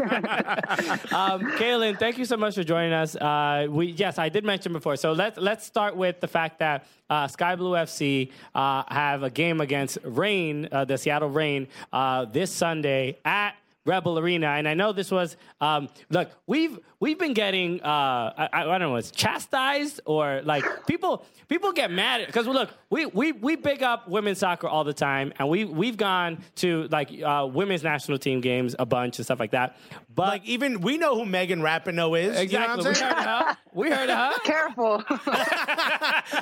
Kaylin, thank you so much for joining us. I did mention before. So let's start with the fact that Sky Blue FC have a game against Reign, the Seattle Reign, this Sunday at Rebel Arena. And I know this was look, we've been getting I don't know, it's chastised or like people get mad because look, we big up women's soccer all the time, and we've gone to like women's national team games a bunch and stuff like that. But like, even we know who Megan Rapinoe is. Exactly. You know what I'm saying? We heard of her. Careful.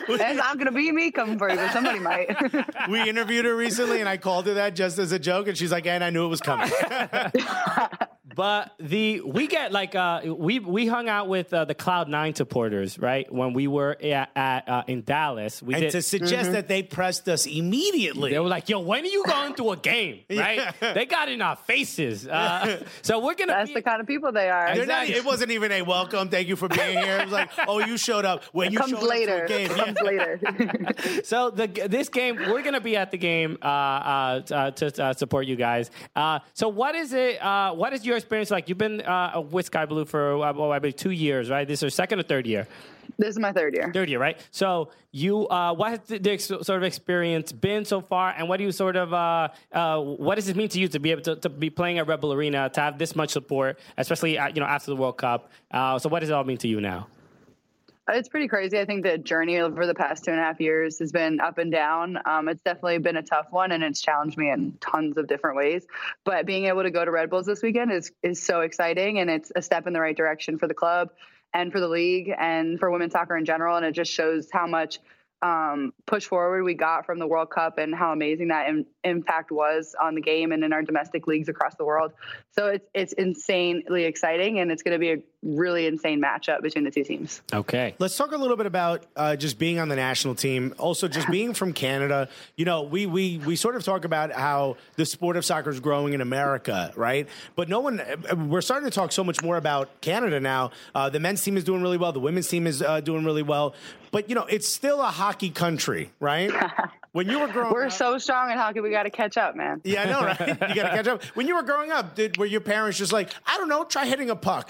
It's not going to be me coming for you, but somebody might. We interviewed her recently, and I called her that just as a joke, and she's like, and I knew it was coming. But we hung out with the Cloud9 supporters, right? When we were in Dallas, To suggest that they pressed us immediately. They were like, "Yo, when are you going to a game?" Right? They got in our faces. So we're gonna. That's the kind of people they are. It wasn't even a welcome. Thank you for being here. It was like, oh, you showed up. When you comes showed later. up to a game. It comes later. So this game, we're gonna be at the game to support you guys. So what is it? What is your experience like? You've been with Sky Blue for I believe 2 years, right? This is your second or third year. This is my third year. Third year, right? So what has the sort of experience been so far, and what do you sort of what does it mean to you to be able to be playing at Red Bull Arena, to have this much support, especially after the World Cup? So what does it all mean to you now? It's pretty crazy. I think the journey over the past 2.5 years has been up and down. It's definitely been a tough one, and it's challenged me in tons of different ways. But being able to go to Red Bulls this weekend is so exciting, and it's a step in the right direction for the club and for the league and for women's soccer in general. And it just shows how much push forward we got from the World Cup and how amazing that impact was on the game and in our domestic leagues across the world. So it's insanely exciting, and it's going to be a really insane matchup between the two teams. Okay. Let's talk a little bit about just being on the national team. Also, just being from Canada. We sort of talk about how the sport of soccer is growing in America, right? But we're starting to talk so much more about Canada now. The men's team is doing really well. The women's team is doing really well. But, it's still a hockey country, right? When you were growing We're up, so strong in hockey, we got to catch up, man. Yeah, I know, right? You got to catch up. When you were growing up, were your parents just like, I don't know, try hitting a puck?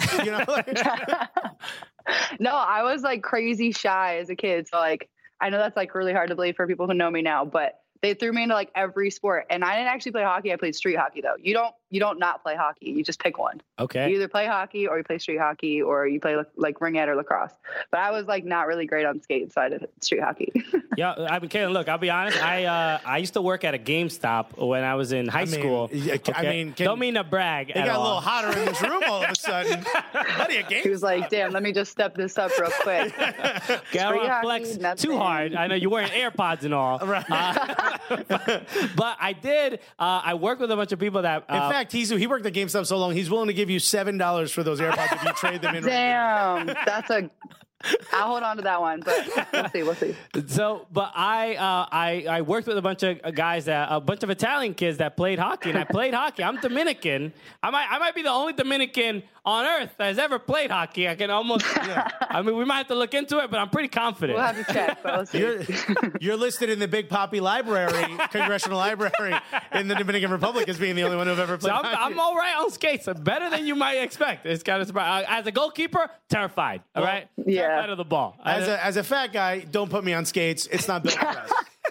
No, I was like crazy shy as a kid. So I know that's really hard to believe for people who know me now, but they threw me into every sport. And I didn't actually play hockey. I played street hockey though. You don't not play hockey. You just pick one. Okay. You either play hockey or you play street hockey or you play ringette or lacrosse. But I was not really great on skates, so I did street hockey. Yeah, I mean, Kaylin, look, I'll be honest. I used to work at a GameStop when I was in high school. Okay? Don't mean to brag. It got a little hotter in this room all of a sudden. Buddy, a game. He was like, damn, let me just step this up real quick. Get on flex too hard. I know you're wearing AirPods and all. Right. But I did. I worked with a bunch of people that. In fact, he worked at GameStop so long, he's willing to give you $7 for those AirPods if you trade them in. Damn, I'll hold on to that one, but we'll see. So, but I worked with a bunch of guys a bunch of Italian kids that played hockey, and I played hockey. I'm Dominican. I might be the only Dominican on earth that has ever played hockey. I can almost. I mean, we might have to look into it, but I'm pretty confident. We'll have to check. But we'll see. You're listed in the Big Poppy Library, Congressional Library in the Dominican Republic as being the only one who've ever played So hockey. I'm all right on skates. Better than you might expect. It's kind of surprising. As a goalkeeper, terrified. All right. Yeah. Terrified of the ball. As a fat guy, don't put me on skates. It's not built for us.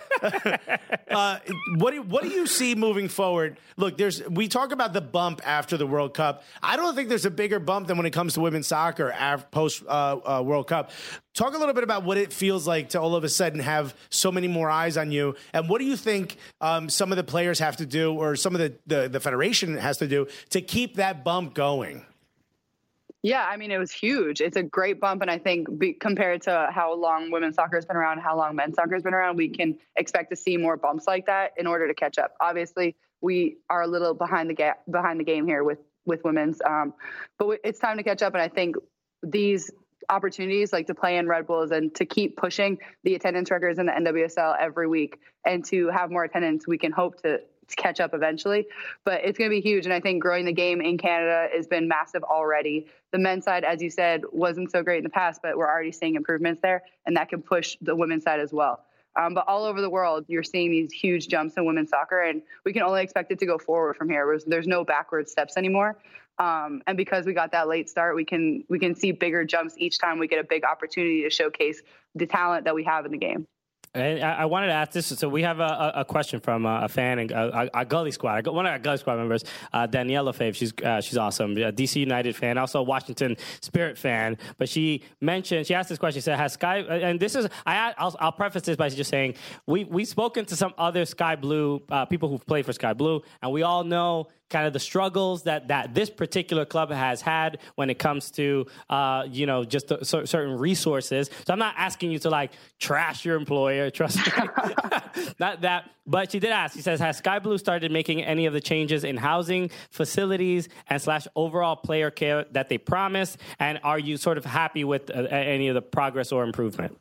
What do you see moving forward? Look, we talk about the bump after the World Cup. I don't think there's a bigger bump than when it comes to women's soccer post World Cup. Talk a little bit about what it feels like to all of a sudden have so many more eyes on you, and what do you think some of the players have to do, or some of the federation has to do to keep that bump going? Yeah, I mean, it was huge. It's a great bump. And I think compared to how long women's soccer has been around, how long men's soccer has been around, we can expect to see more bumps like that in order to catch up. Obviously, we are a little behind the game here with women's. But it's time to catch up. And I think these opportunities to play in Red Bulls and to keep pushing the attendance records in the NWSL every week and to have more attendance, we can hope to catch up eventually, but it's going to be huge. And I think growing the game in Canada has been massive already. The men's side, as you said, wasn't so great in the past, but we're already seeing improvements there, and that can push the women's side as well. But all over the world, you're seeing these huge jumps in women's soccer, and we can only expect it to go forward from here. There's no backward steps anymore. And because we got that late start, we can see bigger jumps each time we get a big opportunity to showcase the talent that we have in the game. And I wanted to ask this. So we have a question from a fan and our Gully Squad. One of our Gully Squad members, Danielle Lefebvre. She's awesome. A DC United fan, also a Washington Spirit fan. But she asked this question. She said, "Has Sky?" And this is I'll preface this by just saying we've spoken to some other Sky Blue people who've played for Sky Blue, and we all know kind of the struggles that this particular club has had when it comes to, just certain resources. So I'm not asking you to, like, trash your employer, trust me. Not that. But she did ask. She says, has Sky Blue started making any of the changes in housing, facilities, and / overall player care that they promised? And are you sort of happy with any of the progress or improvement?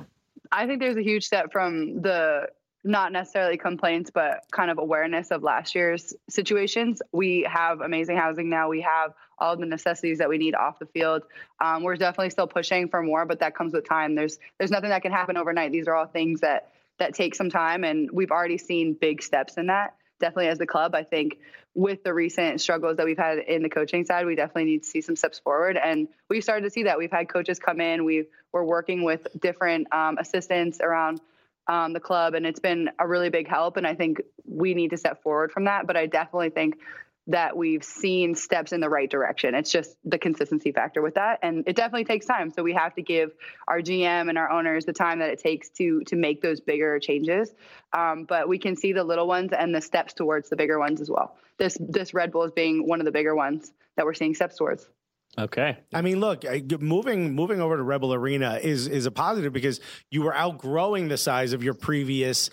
I think there's a huge step from the not necessarily complaints, but kind of awareness of last year's situations. We have amazing housing now. We have all the necessities that we need off the field. We're definitely still pushing for more, but that comes with time. There's nothing that can happen overnight. These are all things that take some time, and we've already seen big steps in that. Definitely as a club, I think with the recent struggles that we've had in the coaching side, we definitely need to see some steps forward. And we started to see that. We've had coaches come in. We're working with different assistants around the club, and it's been a really big help. And I think we need to step forward from that. But I definitely think that we've seen steps in the right direction. It's just the consistency factor with that. And it definitely takes time. So we have to give our GM and our owners the time that it takes to make those bigger changes. But we can see the little ones and the steps towards the bigger ones as well. This Red Bull is being one of the bigger ones that we're seeing steps towards. Okay. I mean, look, moving over to Rebel Arena is a positive because you were outgrowing the size of your previous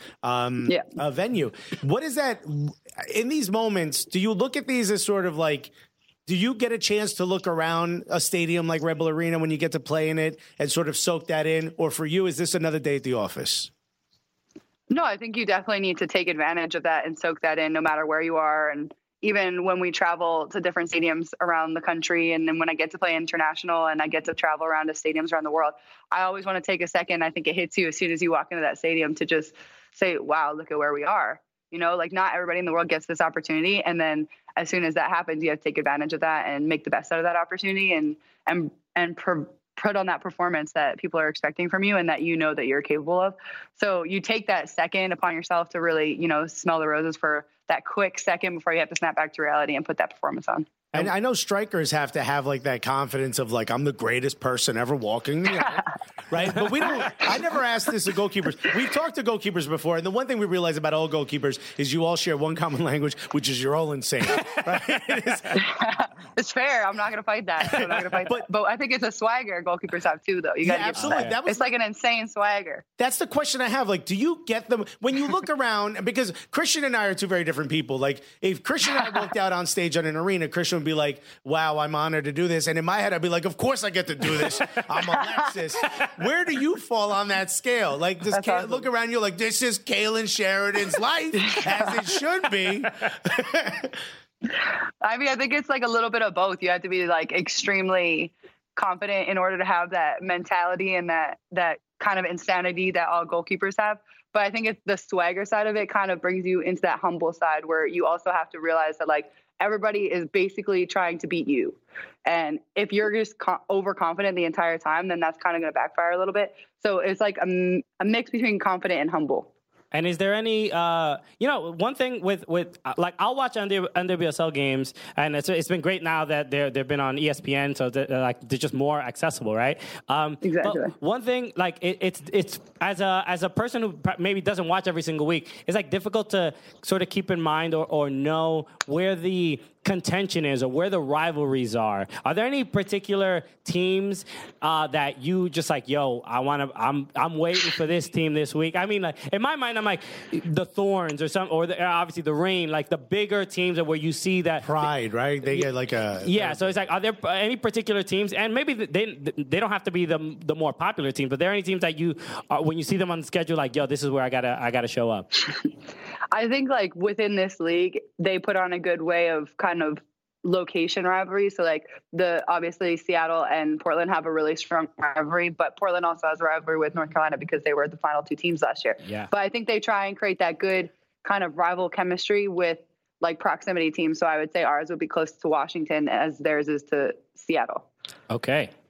venue. What is that in these moments? Do you look at these as sort of like, do you get a chance to look around a stadium like Rebel Arena when you get to play in it and sort of soak that in? Or for you, is this another day at the office? No, I think you definitely need to take advantage of that and soak that in no matter where you are. And even when we travel to different stadiums around the country, and then when I get to play international and I get to travel around to stadiums around the world, I always want to take a second. I think it hits you as soon as you walk into that stadium to just say, wow, look at where we are. You know, like not everybody in the world gets this opportunity. And then as soon as that happens, you have to take advantage of that and make the best out of that opportunity and put on that performance that people are expecting from you and that you know that you're capable of. So you take that second upon yourself to really, smell the roses for that quick second before you have to snap back to reality and put that performance on. And I know strikers have to have like that confidence of like, I'm the greatest person ever walking the earth, right? But I never asked this of goalkeepers. We've talked to goalkeepers before, and the one thing we realize about all goalkeepers is you all share one common language, which is you're all insane, right? It's fair. I'm not going to fight that. But I think it's a swagger goalkeepers have too, though. You got to absolutely. It's like an insane swagger. That's the question I have. Like, do you get them when you look around? Because Christian and I are two very different people. Like, if Christian and I walked out on stage on an arena, Christian would be like, wow, I'm honored to do this. And in my head, I'd be like, of course I get to do this. I'm Alexis. Where do you fall on that scale? Like, awesome. Look around, you're like, this is Kailen Sheridan's life, as it should be. I mean, I think it's like a little bit of both. You have to be like extremely confident in order to have that mentality and that kind of insanity that all goalkeepers have. But I think it's the swagger side of it kind of brings you into that humble side where you also have to realize that like everybody is basically trying to beat you. And if you're just overconfident the entire time, then that's kind of going to backfire a little bit. So it's like a mix between confident and humble. And is there any, one thing with like I'll watch NWSL games, and it's been great now that they've been on ESPN, so they're just more accessible, right? Exactly. But one thing, like it's as a person who maybe doesn't watch every single week, it's like difficult to sort of keep in mind or know where the contention is or where the rivalries are. Are there any particular teams that you just like, yo, I'm waiting for this team this week? I mean, like in my mind, I'm like the Thorns or obviously the Reign, like the bigger teams where you see that Pride, right? They get like a So it's like, are there any particular teams? And maybe they don't have to be the more popular teams, but there are any teams that you when you see them on the schedule, like, yo, this is where I gotta show up. I think like within this league, they put on a good way of kind of location rivalry. So like obviously Seattle and Portland have a really strong rivalry, but Portland also has a rivalry with North Carolina because they were the final two teams last year. Yeah. But I think they try and create that good kind of rival chemistry with like proximity teams. So I would say ours would be close to Washington as theirs is to Seattle. Okay.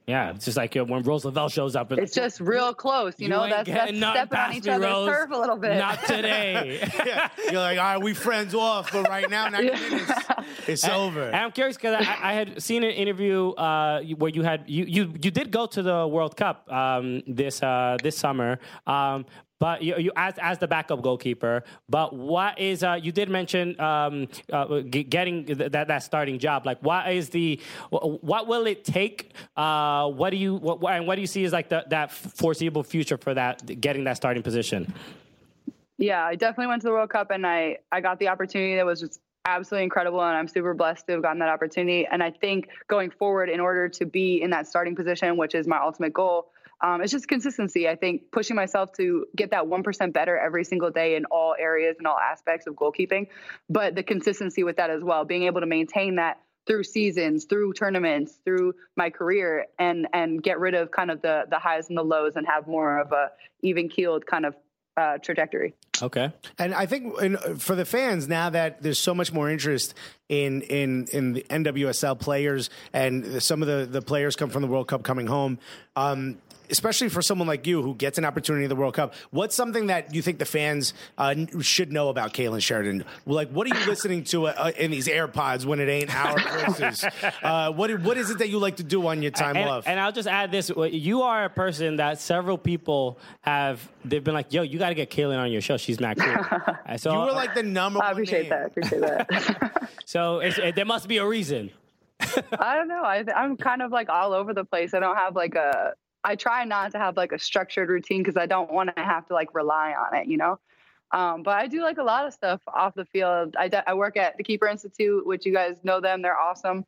Yeah, it's just like when Rose Lavelle shows up. It's just real close, you know. That's stepping on each other's turf a little bit. Not today. Yeah. You're like, all right, we friends off, but right now, 90 minutes, it's over. And I'm curious because I had seen an interview where you did go to the World Cup this summer. But you as the backup goalkeeper. But what is you did mention getting that starting job? Like, what will it take? What do you see as like that foreseeable future for that getting that starting position? Yeah, I definitely went to the World Cup and I got the opportunity that was just absolutely incredible, and I'm super blessed to have gotten that opportunity. And I think going forward, in order to be in that starting position, which is my ultimate goal, it's just consistency. I think pushing myself to get that 1% better every single day in all areas and all aspects of goalkeeping, but the consistency with that as well, being able to maintain that through seasons, through tournaments, through my career, and get rid of kind of the highs and the lows and have more of a even keeled kind of trajectory. Okay. And I think for the fans, now that there's so much more interest in the NWSL players, and some of the players come from the World Cup coming home, especially for someone like you who gets an opportunity in the World Cup, what's something that you think the fans should know about Kailen Sheridan? Like, what are you listening to in these AirPods when it ain't our voices? What is it that you like to do on your time off? And I'll just add this. You are a person that several people they've been like, yo, you got to get Kailen on your show. She's not cool. So, you were like the number one I appreciate that. So there must be a reason. I don't know. I'm kind of like all over the place. I don't have like I try not to have like a structured routine because I don't want to have to like rely on it, you know? But I do like a lot of stuff off the field. I work at the Keeper Institute, which you guys know them. They're awesome.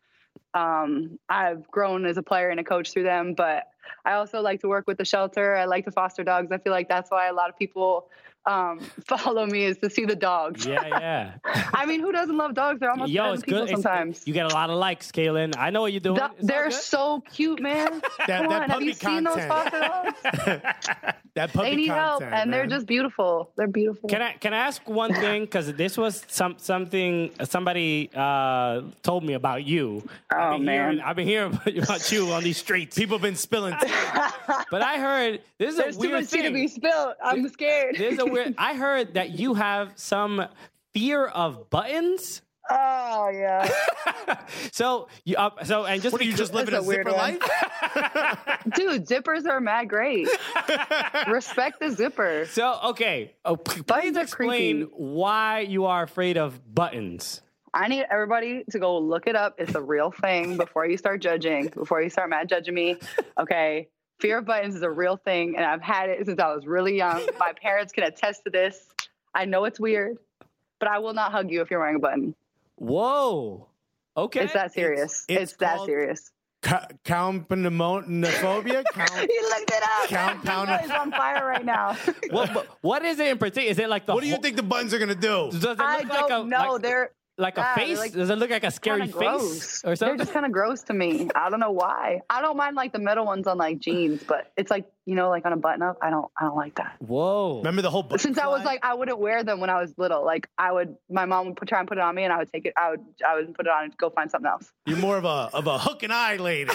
I've grown as a player and a coach through them, but I also like to work with the shelter. I like to foster dogs. I feel like that's why a lot of people follow me, is to see the dogs. Yeah. I mean, who doesn't love dogs? They're almost better than people sometimes. You get a lot of likes, Kailen. I know what you're doing. They're so cute, man. Come on, have you seen those foster dogs? That puppy they need help, content, and man. They're just beautiful. They're beautiful. Can I ask one thing? Because this was something somebody told me about you. Oh, man. I've been hearing about you on these streets. People been spilling tea. But I heard there's too weird much tea thing. to be spilled. I'm scared. I heard that you have some fear of buttons. Oh yeah. So and just What, are you just living a zipper life? Dude, zippers are mad great. Respect the zipper. So okay, please Buttons are explain creepy. why you are afraid of buttons. I need everybody to go look it up. It's a real thing before you start judging, before you start mad judging me. Okay. Fear of buttons is a real thing, and I've had it since I was really young. My parents can attest to this. I know it's weird, but I will not hug you if you're wearing a button. Whoa. Okay. It's that serious. It's that serious. Coumpanophobia? You looked it up. Compound- He's on fire right now. What is it in particular? Is it like the What do you think the buttons are going to do? Does it I look like don't know. They're like a face? like Does it look like a scary kinda face gross. or something? They're just kind of gross to me. I don't know why. I don't mind like the metal ones on like jeans, but it's like, you know, like on a button up. I don't like that. Whoa. Remember the whole button Since I was fly? like, I wouldn't wear them when I was little. Like my mom would try and put it on me, and I would take it. I would put it on and go find something else. You're more of a hook and eye lady.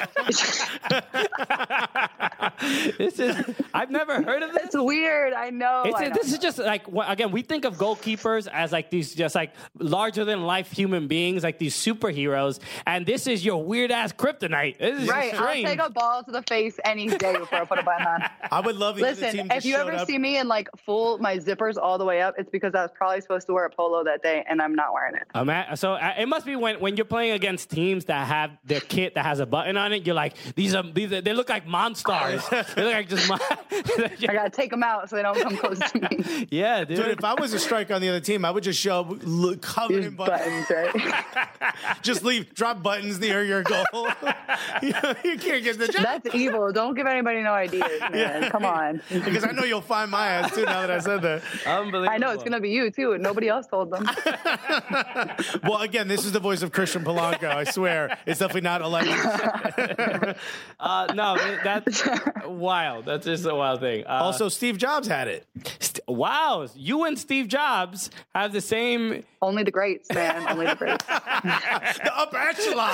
I've never heard of this. It's weird. I know. This is just like, again, we think of goalkeepers as like these just like larger than life human beings, like these superheroes, and this is your weird ass kryptonite. This is right. strange. I'll take a ball to the face any day before I put a button on. I would love it if the Listen, team if just you showed ever up. see me in like my zippers all the way up, it's because I was probably supposed to wear a polo that day, and I'm not wearing it. So it must be when you're playing against teams that have their kit that has a button on it. You're like, these they look like monsters. They look like just I gotta take them out so they don't come close to me. Yeah, dude. Dude, if I was a striker on the other team, I would just show up covered in buttons. Buttons, right? Just drop buttons near your goal. you can't get the job. That's evil. Don't give anybody no ideas, man. Yeah. Come on. Because I know you'll find my ass too now that I said that. Unbelievable. I know it's gonna be you too, and nobody else told them. Well, again, this is the voice of Christian Polanco. I swear. It's definitely not Alexis. No, that's wild. That's just a wild thing. Also, Steve Jobs had it. Wow, you and Steve Jobs have the same. Only the greats, man. Only the greats. The upper echelon.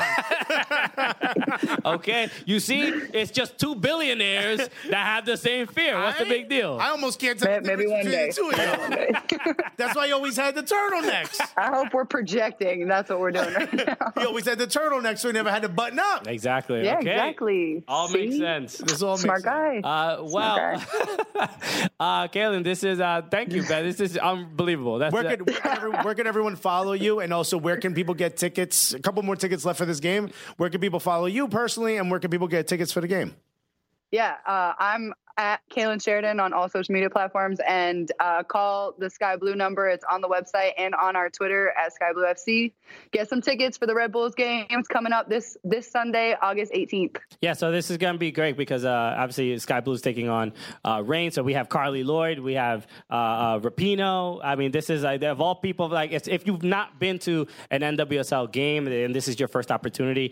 Okay, you see, it's just two billionaires that have the same fear. What's the big deal? I almost can't tell the Maybe difference one between day. the two of you. One day. That's why you always had the turtlenecks. I hope we're projecting. That's what we're doing right now. You always had the turtlenecks, so we never had to button up. Exactly. Yeah, okay. exactly. All See? makes sense. This all Smart makes sense. guy. Well, Kaylin, this is thank you, man. This is unbelievable. That's Where can everyone follow you? And also, where can people get tickets? A couple more tickets left for this game. Where can people follow you personally? And where can people get tickets for the game? Yeah, I'm at Kaylin Sheridan on all social media platforms, and call the Sky Blue number. It's on the website and on our Twitter at Sky Blue FC. Get some tickets for the Red Bulls games coming up this Sunday, August 18th. Yeah, so this is going to be great because obviously Sky Blue's taking on Reign. So we have Carly Lloyd, we have Rapinoe. I mean, this is of all people, like if you've not been to an NWSL game and this is your first opportunity,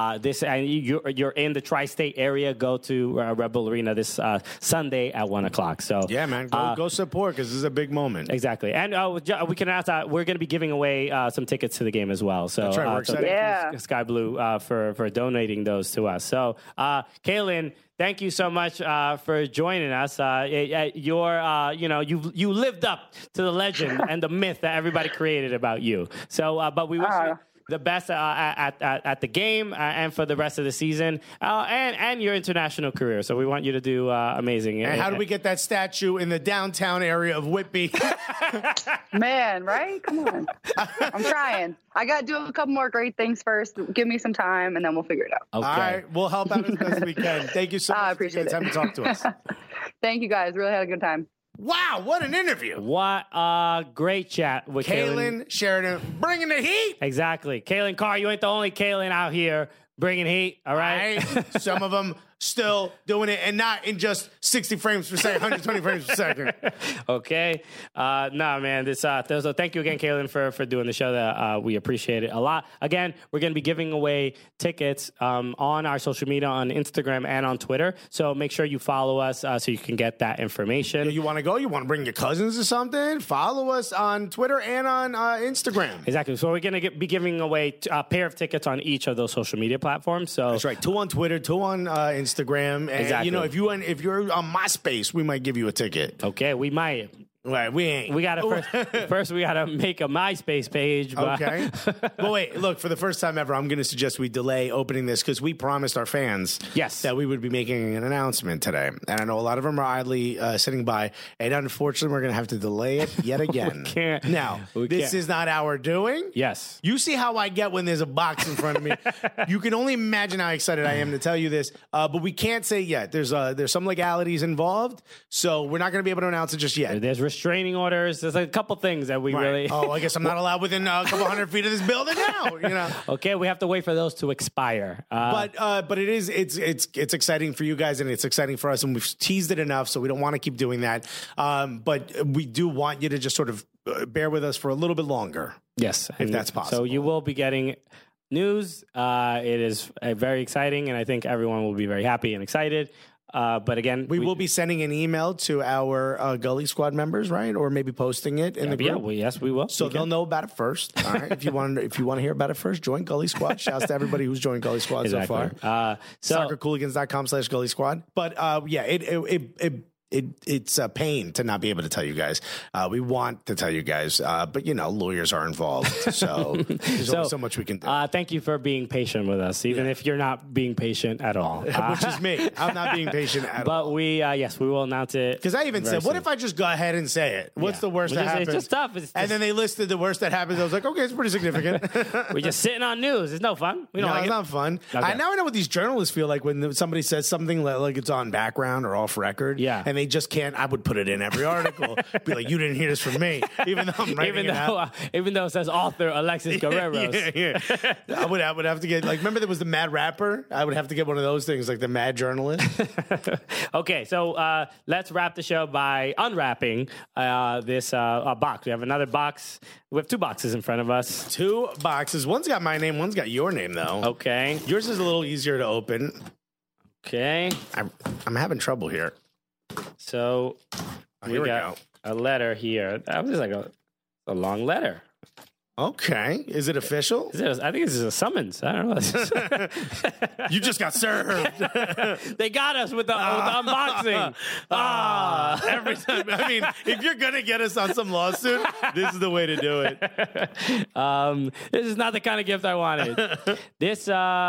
you're in the tri-state area, go to Red Bull Arena this Sunday at 1:00. So Yeah, man. Go support because this is a big moment. exactly, and we can announce that we're going to be giving away some tickets to the game as well. So That's right, we're excited. Yeah. Sky Blue for donating those to us. So Kaylin, thank you so much for joining us. You lived up to the legend and the myth that everybody created about you. So, but we wish you the best at the game and for the rest of the season and your international career. So we want you to do amazing. And how do we get that statue in the downtown area of Whitby? Man, right? Come on. I'm trying. I got to do a couple more great things first. Give me some time, and then we'll figure it out. Okay. All right. We'll help out as best as we can. Thank you so much I for appreciate taking the time it. to talk to us. Thank you, guys. Really had a good time. Wow, what an interview. What a great chat with Kaylin. Kaylin Sheridan bringing the heat. Exactly. Kaylin Carr, you ain't the only Kaylin out here bringing heat, all right? Some of them still doing it and not in just 60 frames per second, 120 frames per second. Okay. Man, so thank you again, Kaylin, for doing the show. That we appreciate it a lot. Again, we're going to be giving away tickets on our social media, on Instagram and on Twitter. So make sure you follow us so you can get that information. You want to go? You want to bring your cousins or something? Follow us on Twitter and on Instagram. Exactly. So we're going to be giving away a pair of tickets on each of those social media platforms. So That's right. 2 on Twitter, 2 on Instagram. And, Exactly. if you're on MySpace, we might give you a ticket. Okay, we might. Right, we ain't. We gotta first we gotta make a MySpace page. But Okay. But wait, look, for the first time ever, I'm going to suggest we delay opening this because we promised our fans that we would be making an announcement today. And I know a lot of them are idly sitting by. And unfortunately, we're going to have to delay it yet again. can't. Now, We this can't. is not our doing. Yes. You see how I get when there's a box in front of me. You can only imagine how excited I am to tell you this. But we can't say yet. There's some legalities involved. So we're not going to be able to announce it just yet. There's restraining orders. There's a couple things that we really. Oh, I guess I'm not allowed within a couple hundred feet of this building now. Okay, we have to wait for those to expire. But it's exciting for you guys and it's exciting for us, and we've teased it enough, so we don't want to keep doing that. But we do want you to just sort of bear with us for a little bit longer. Yes, if that's possible. So you will be getting news. It is very exciting, and I think everyone will be very happy and excited. But again, we will be sending an email to our Gully Squad members, right? Or maybe posting it in the group. Yes, we will. So they'll know about it first. All right. If you want to hear about it first, join Gully Squad. Shouts to everybody who's joined Gully Squad so far. SoccerCooligans.com/Gully Squad. But it's a pain to not be able to tell you guys. We want to tell you guys, but lawyers are involved, so there's only so much we can do. Thank you for being patient with us, even if you're not being patient at all. Which is me. I'm not being patient at all. But we will announce it. Because I even said, what if I just go ahead and say it? What's the worst that happens? It's just tough. And then they listed the worst that happens. I was like, okay, it's pretty significant. We're just sitting on news. It's no fun. We don't like it's it. not fun. Okay. Now I know what these journalists feel like when somebody says something like it's on background or off record. Yeah. And they just can't. I would put it in every article. Be like, you didn't hear this from me, even though I'm writing it out. Even though it says author Alexis Guerreros. Yeah. I would have to get, like, remember there was the Mad Rapper? I would have to get one of those things, like the Mad Journalist. Okay, so let's wrap the show by unwrapping this box. We have another box. We have 2 boxes in front of us. 2 boxes. One's got my name, one's got your name, though. Okay. Yours is a little easier to open. Okay. I'm having trouble here. So here we go. a letter here. That was like a long letter. Okay. Is it official? I think this is a summons. I don't know. You just got served. They got us with the unboxing. Every time. I mean, if you're going to get us on some lawsuit, this is the way to do it. This is not the kind of gift I wanted. This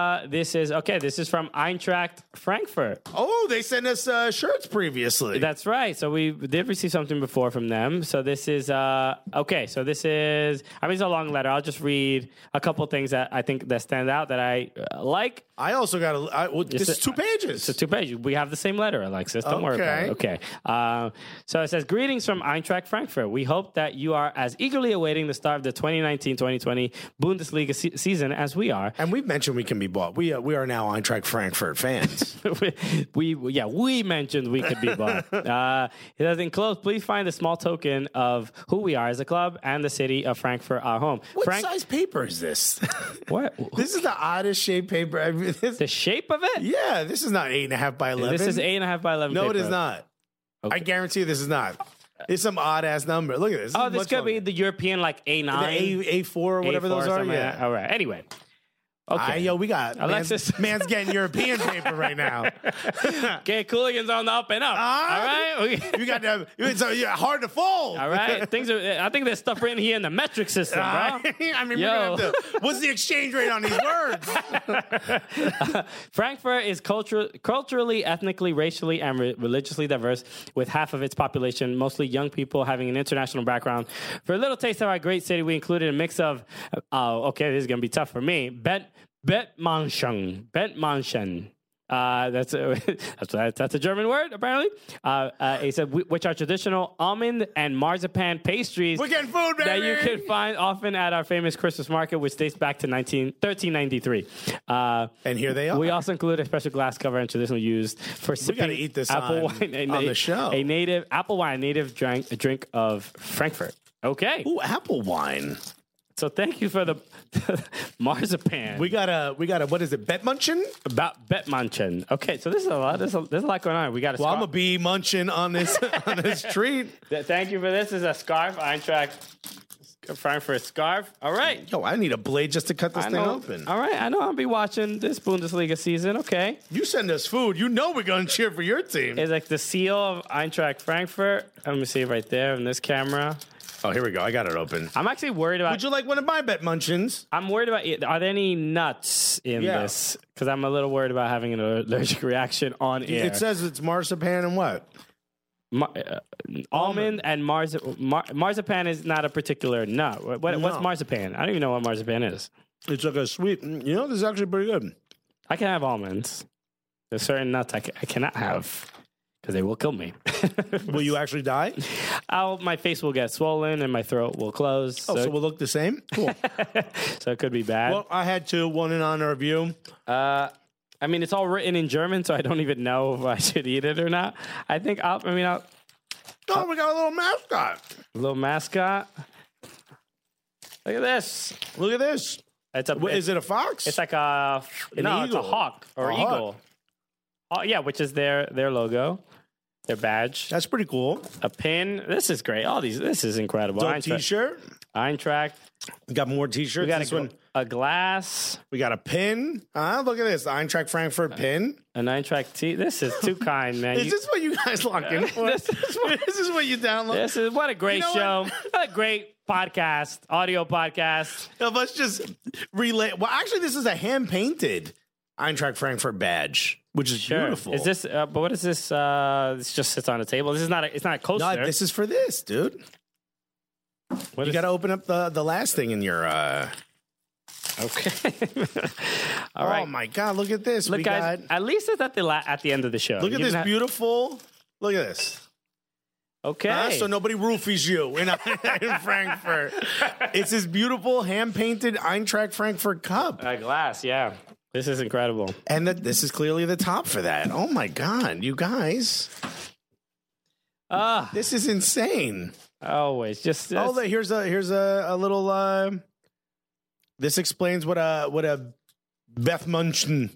is from Eintracht Frankfurt. Oh, they sent us shirts previously. That's right. So we did receive something before from them. So this is okay. So this is, I mean, it's a long letter. I'll just read a couple things that I think that stand out that I like. I also got this is 2 pages. It's 2 pages. We have the same letter, Alexis. Don't worry about it. Okay. So it says, greetings from Eintracht Frankfurt. We hope that you are as eagerly awaiting the start of the 2019-2020 Bundesliga season as we are. And we've mentioned we can be bought. We are now Eintracht Frankfurt fans. we mentioned we could be bought. It says, enclosed, please find a small token of who we are as a club and the city of Frankfurt, our home. What size paper is this? What? This is the oddest shaped paper. The shape of it? Yeah, this is not 8.5 by 11. This is 8.5 by 11. No, paper. it is not. Okay. I guarantee you this is not. It's some odd ass number. Look at this. This could be the European like A9, the A4 or whatever those are. Yeah. All right. Anyway. Okay. We got Alexis. Man's getting European paper right now. Okay, Cooligans on the up and up. All right. You got to. It's hard to fold. All right. I think there's stuff written here in the metric system, bro. I mean, we're gonna have to, what's the exchange rate on these words? Frankfurt is culturally, ethnically, racially, and religiously diverse, with half of its population, mostly young people, having an international background. For a little taste of our great city, we included a mix of, this is going to be tough for me, Bettmanschen. That's a German word, apparently. He said, which are traditional almond and marzipan pastries. We're getting food, baby! That you can find often at our famous Christmas market, which dates back to 1393. And here they are. We also include a special glass cover and traditional used for sipping. We got to eat this apple wine on the show. A native apple wine, a drink of Frankfurt. Okay. Ooh, apple wine. So thank you for the marzipan. We got a what is it? Bettmanschen? About Bettmanschen. Okay, so this is a lot. There's a lot going on. We got a I'm gonna be munching on this treat. Thank you for this. This is a scarf. Eintracht Frankfurt scarf. All right. Yo, I need a blade just to cut this thing open. All right, I know I'll be watching this Bundesliga season. Okay. You send us food. You know we're gonna cheer for your team. It's like the seal of Eintracht Frankfurt. Let me see right there in this camera. Oh, here we go. I got it open. I'm actually worried about... Would you like one of my Bettmanschens? I'm worried about... Are there any nuts in this? Because I'm a little worried about having an allergic reaction on air. It says it's marzipan and what? Almond and marzipan is not a particular nut. What's marzipan? I don't even know what marzipan is. It's like a sweet... You know, this is actually pretty good. I can have almonds. There's certain nuts I cannot have. Because they will kill me. Will you actually die? My face will get swollen and my throat will close. So we'll look the same? Cool. So it could be bad. Well, I had one in honor of you. I mean, it's all written in German, so I don't even know if I should eat it or not. I think we got a little mascot. A little mascot. Look at this. Look at this. Is it a fox? It's like an eagle. It's a hawk or eagle. Oh, yeah, which is their logo, their badge. That's pretty cool. A pin. This is great. This is incredible. A T-shirt. Eintracht. We got more T-shirts. We got a glass. We got a pin. Look at this. Eintracht Frankfurt pin. An Eintracht T. This is too kind, man. Is this what you guys lock in for? This is what you download? What a great show. What a great podcast, audio podcast. Let's just relay. Well, actually, this is a hand-painted Eintracht Frankfurt badge, which is beautiful. Is this? But what is this? This just sits on a table. This is not. It's not a coaster. No, this is for this, dude. You got to open up the last thing in your. Okay. All right. Oh my God! Look at this. Look, guys. At least it's at the end of the show. Look at this beautiful. Look at this. Okay. So nobody roofies you in Frankfurt. It's this beautiful hand-painted Eintracht Frankfurt cup. A glass, yeah. This is incredible. And this is clearly the top for that. Oh, my God. You guys. This is insane. Always. Just here's a little... this explains what a Bettmanschen...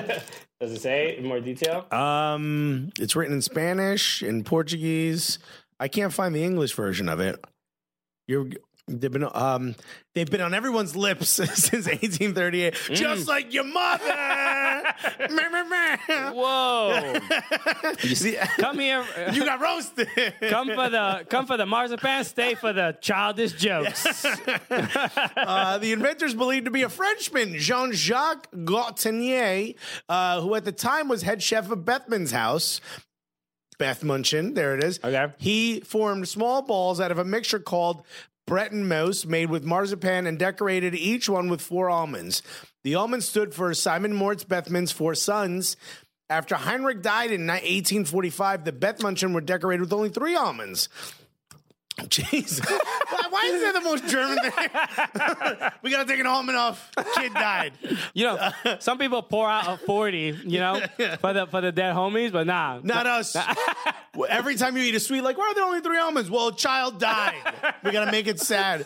Does it say in more detail? It's written in Spanish, in Portuguese, I can't find the English version of it. They've been on everyone's lips since 1838, just like your mother. Whoa! Come here. You got roasted. Come for the marzipan. Stay for the childish jokes. The inventor's believed to be a Frenchman, Jean-Jacques Gaultenier, who at the time was head chef of Bethman's house. Beth Munchin, there it is. Okay. He formed small balls out of a mixture called Breton Mousse, made with marzipan and decorated each one with 4 almonds. The almonds stood for Simon Moritz Bethman's 4 sons. After Heinrich died in 1845, the Beth Munchin were decorated with only 3 almonds. Jeez. Why is that the most German thing? We got to take an almond off. Kid died. You know, some people pour out a 40, for the dead homies, but nah. Not us. Every time you eat a sweet, like, why are there only 3 almonds? Well, a child died. We got to make it sad.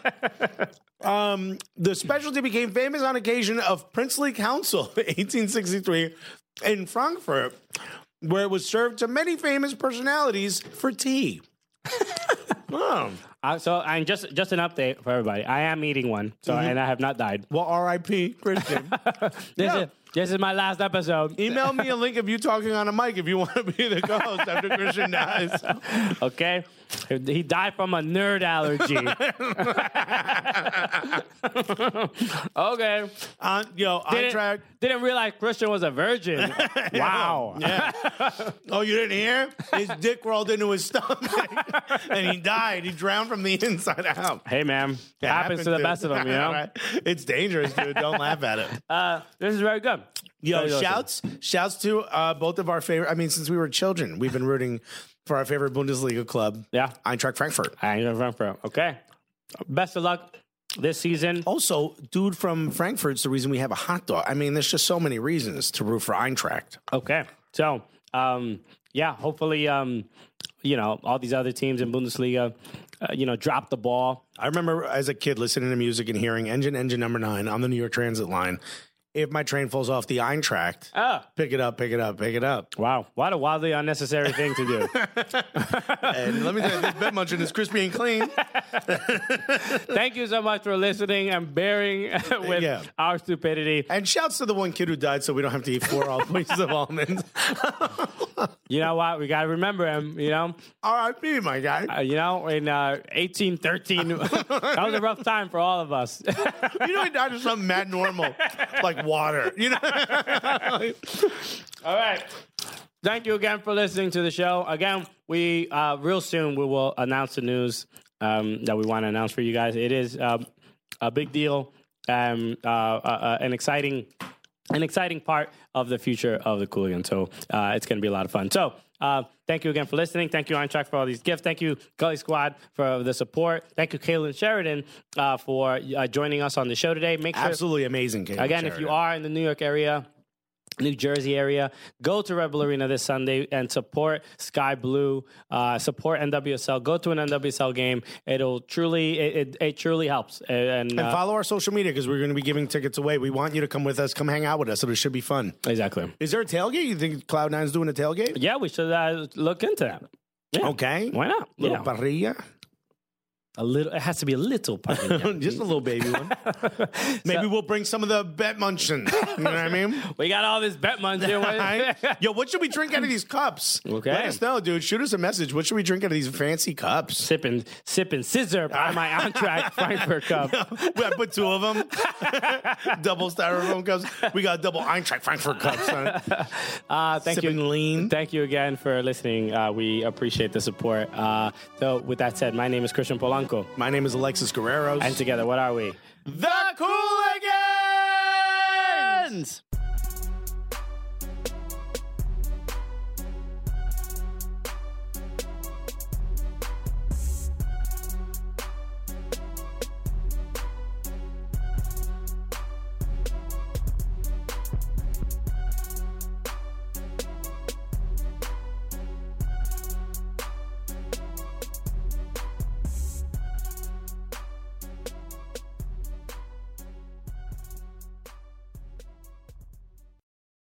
The specialty became famous on occasion of Princely Council, 1863, in Frankfurt, where it was served to many famous personalities for tea. Oh. And just an update for everybody. I am eating one, and I have not died. Well, R.I.P. Christian. This is my last episode. Email me a link of you talking on a mic if you want to be the co-host after Christian dies. Okay. He died from a nerd allergy. Okay. Didn't realize Christian was a virgin. Wow. Yeah. Oh, you didn't hear? His dick rolled into his stomach, and he died. He drowned from the inside out. Hey, man. It happens to the best of them, Right. It's dangerous, dude. Don't laugh at it. This is very good. Yo, shouts to both of our favorite. I mean, since we were children, we've been rooting for our favorite Bundesliga club. Yeah. Eintracht Frankfurt. Eintracht Frankfurt. Okay. Best of luck this season. Also, dude from Frankfurt's the reason we have a hot dog. I mean, there's just so many reasons to root for Eintracht. Okay. So, hopefully, all these other teams in Bundesliga, drop the ball. I remember as a kid listening to music and hearing engine number 9 on the New York Transit line. If my train falls off the Eintracht, pick it up. Wow. What a wildly unnecessary thing to do. And let me tell you, this bed munchin is crispy and clean. Thank you so much for listening and bearing with our stupidity. And shouts to the one kid who died so we don't have to eat 4 pieces of almonds. You know what? We got to remember him, R.I.P., my guy. In 1813, that was a rough time for all of us. He died of something mad normal, like water, All right. Thank you again for listening to the show. Again, we real soon we will announce the news that we want to announce for you guys. It is a big deal, an exciting part of the future of the Cooligan. So it's going to be a lot of fun. So thank you again for listening. Thank you, Eintracht, for all these gifts. Thank you, Gully Squad, for the support. Thank you, Kaylin Sheridan, for joining us on the show today. Absolutely amazing, Kaylin Again, Sheridan. if you are in the New York area, New Jersey area, go to Red Bull Arena this Sunday and support Sky Blue, support NWSL. Go to an NWSL game. It'll truly, it truly helps. And follow our social media because we're going to be giving tickets away. We want you to come with us. Come hang out with us. It should be fun. Exactly. Is there a tailgate? You think Cloud9's doing a tailgate? Yeah, we should look into that. Yeah. Okay. Why not? Little parrilla. A little. It has to be a little parrilla. Just a little baby one. Maybe we'll bring some of the Bet Munchin. You know what I mean? We got all this Bet Munchin. Yo, what should we drink out of these cups? Okay. Let us know, dude. Shoot us a message. What should we drink out of these fancy cups? Sipping scissor by my Eintracht Frankfurt cup. I put 2 of them. Double styrofoam cups. We got double Eintracht Frankfurt cups. Thank Sipping you. lean. Thank you again for listening. We appreciate the support. So with that said, my name is Christian Polanco. My name is Alexis Guerreros. And together, what are we? The Cooligans!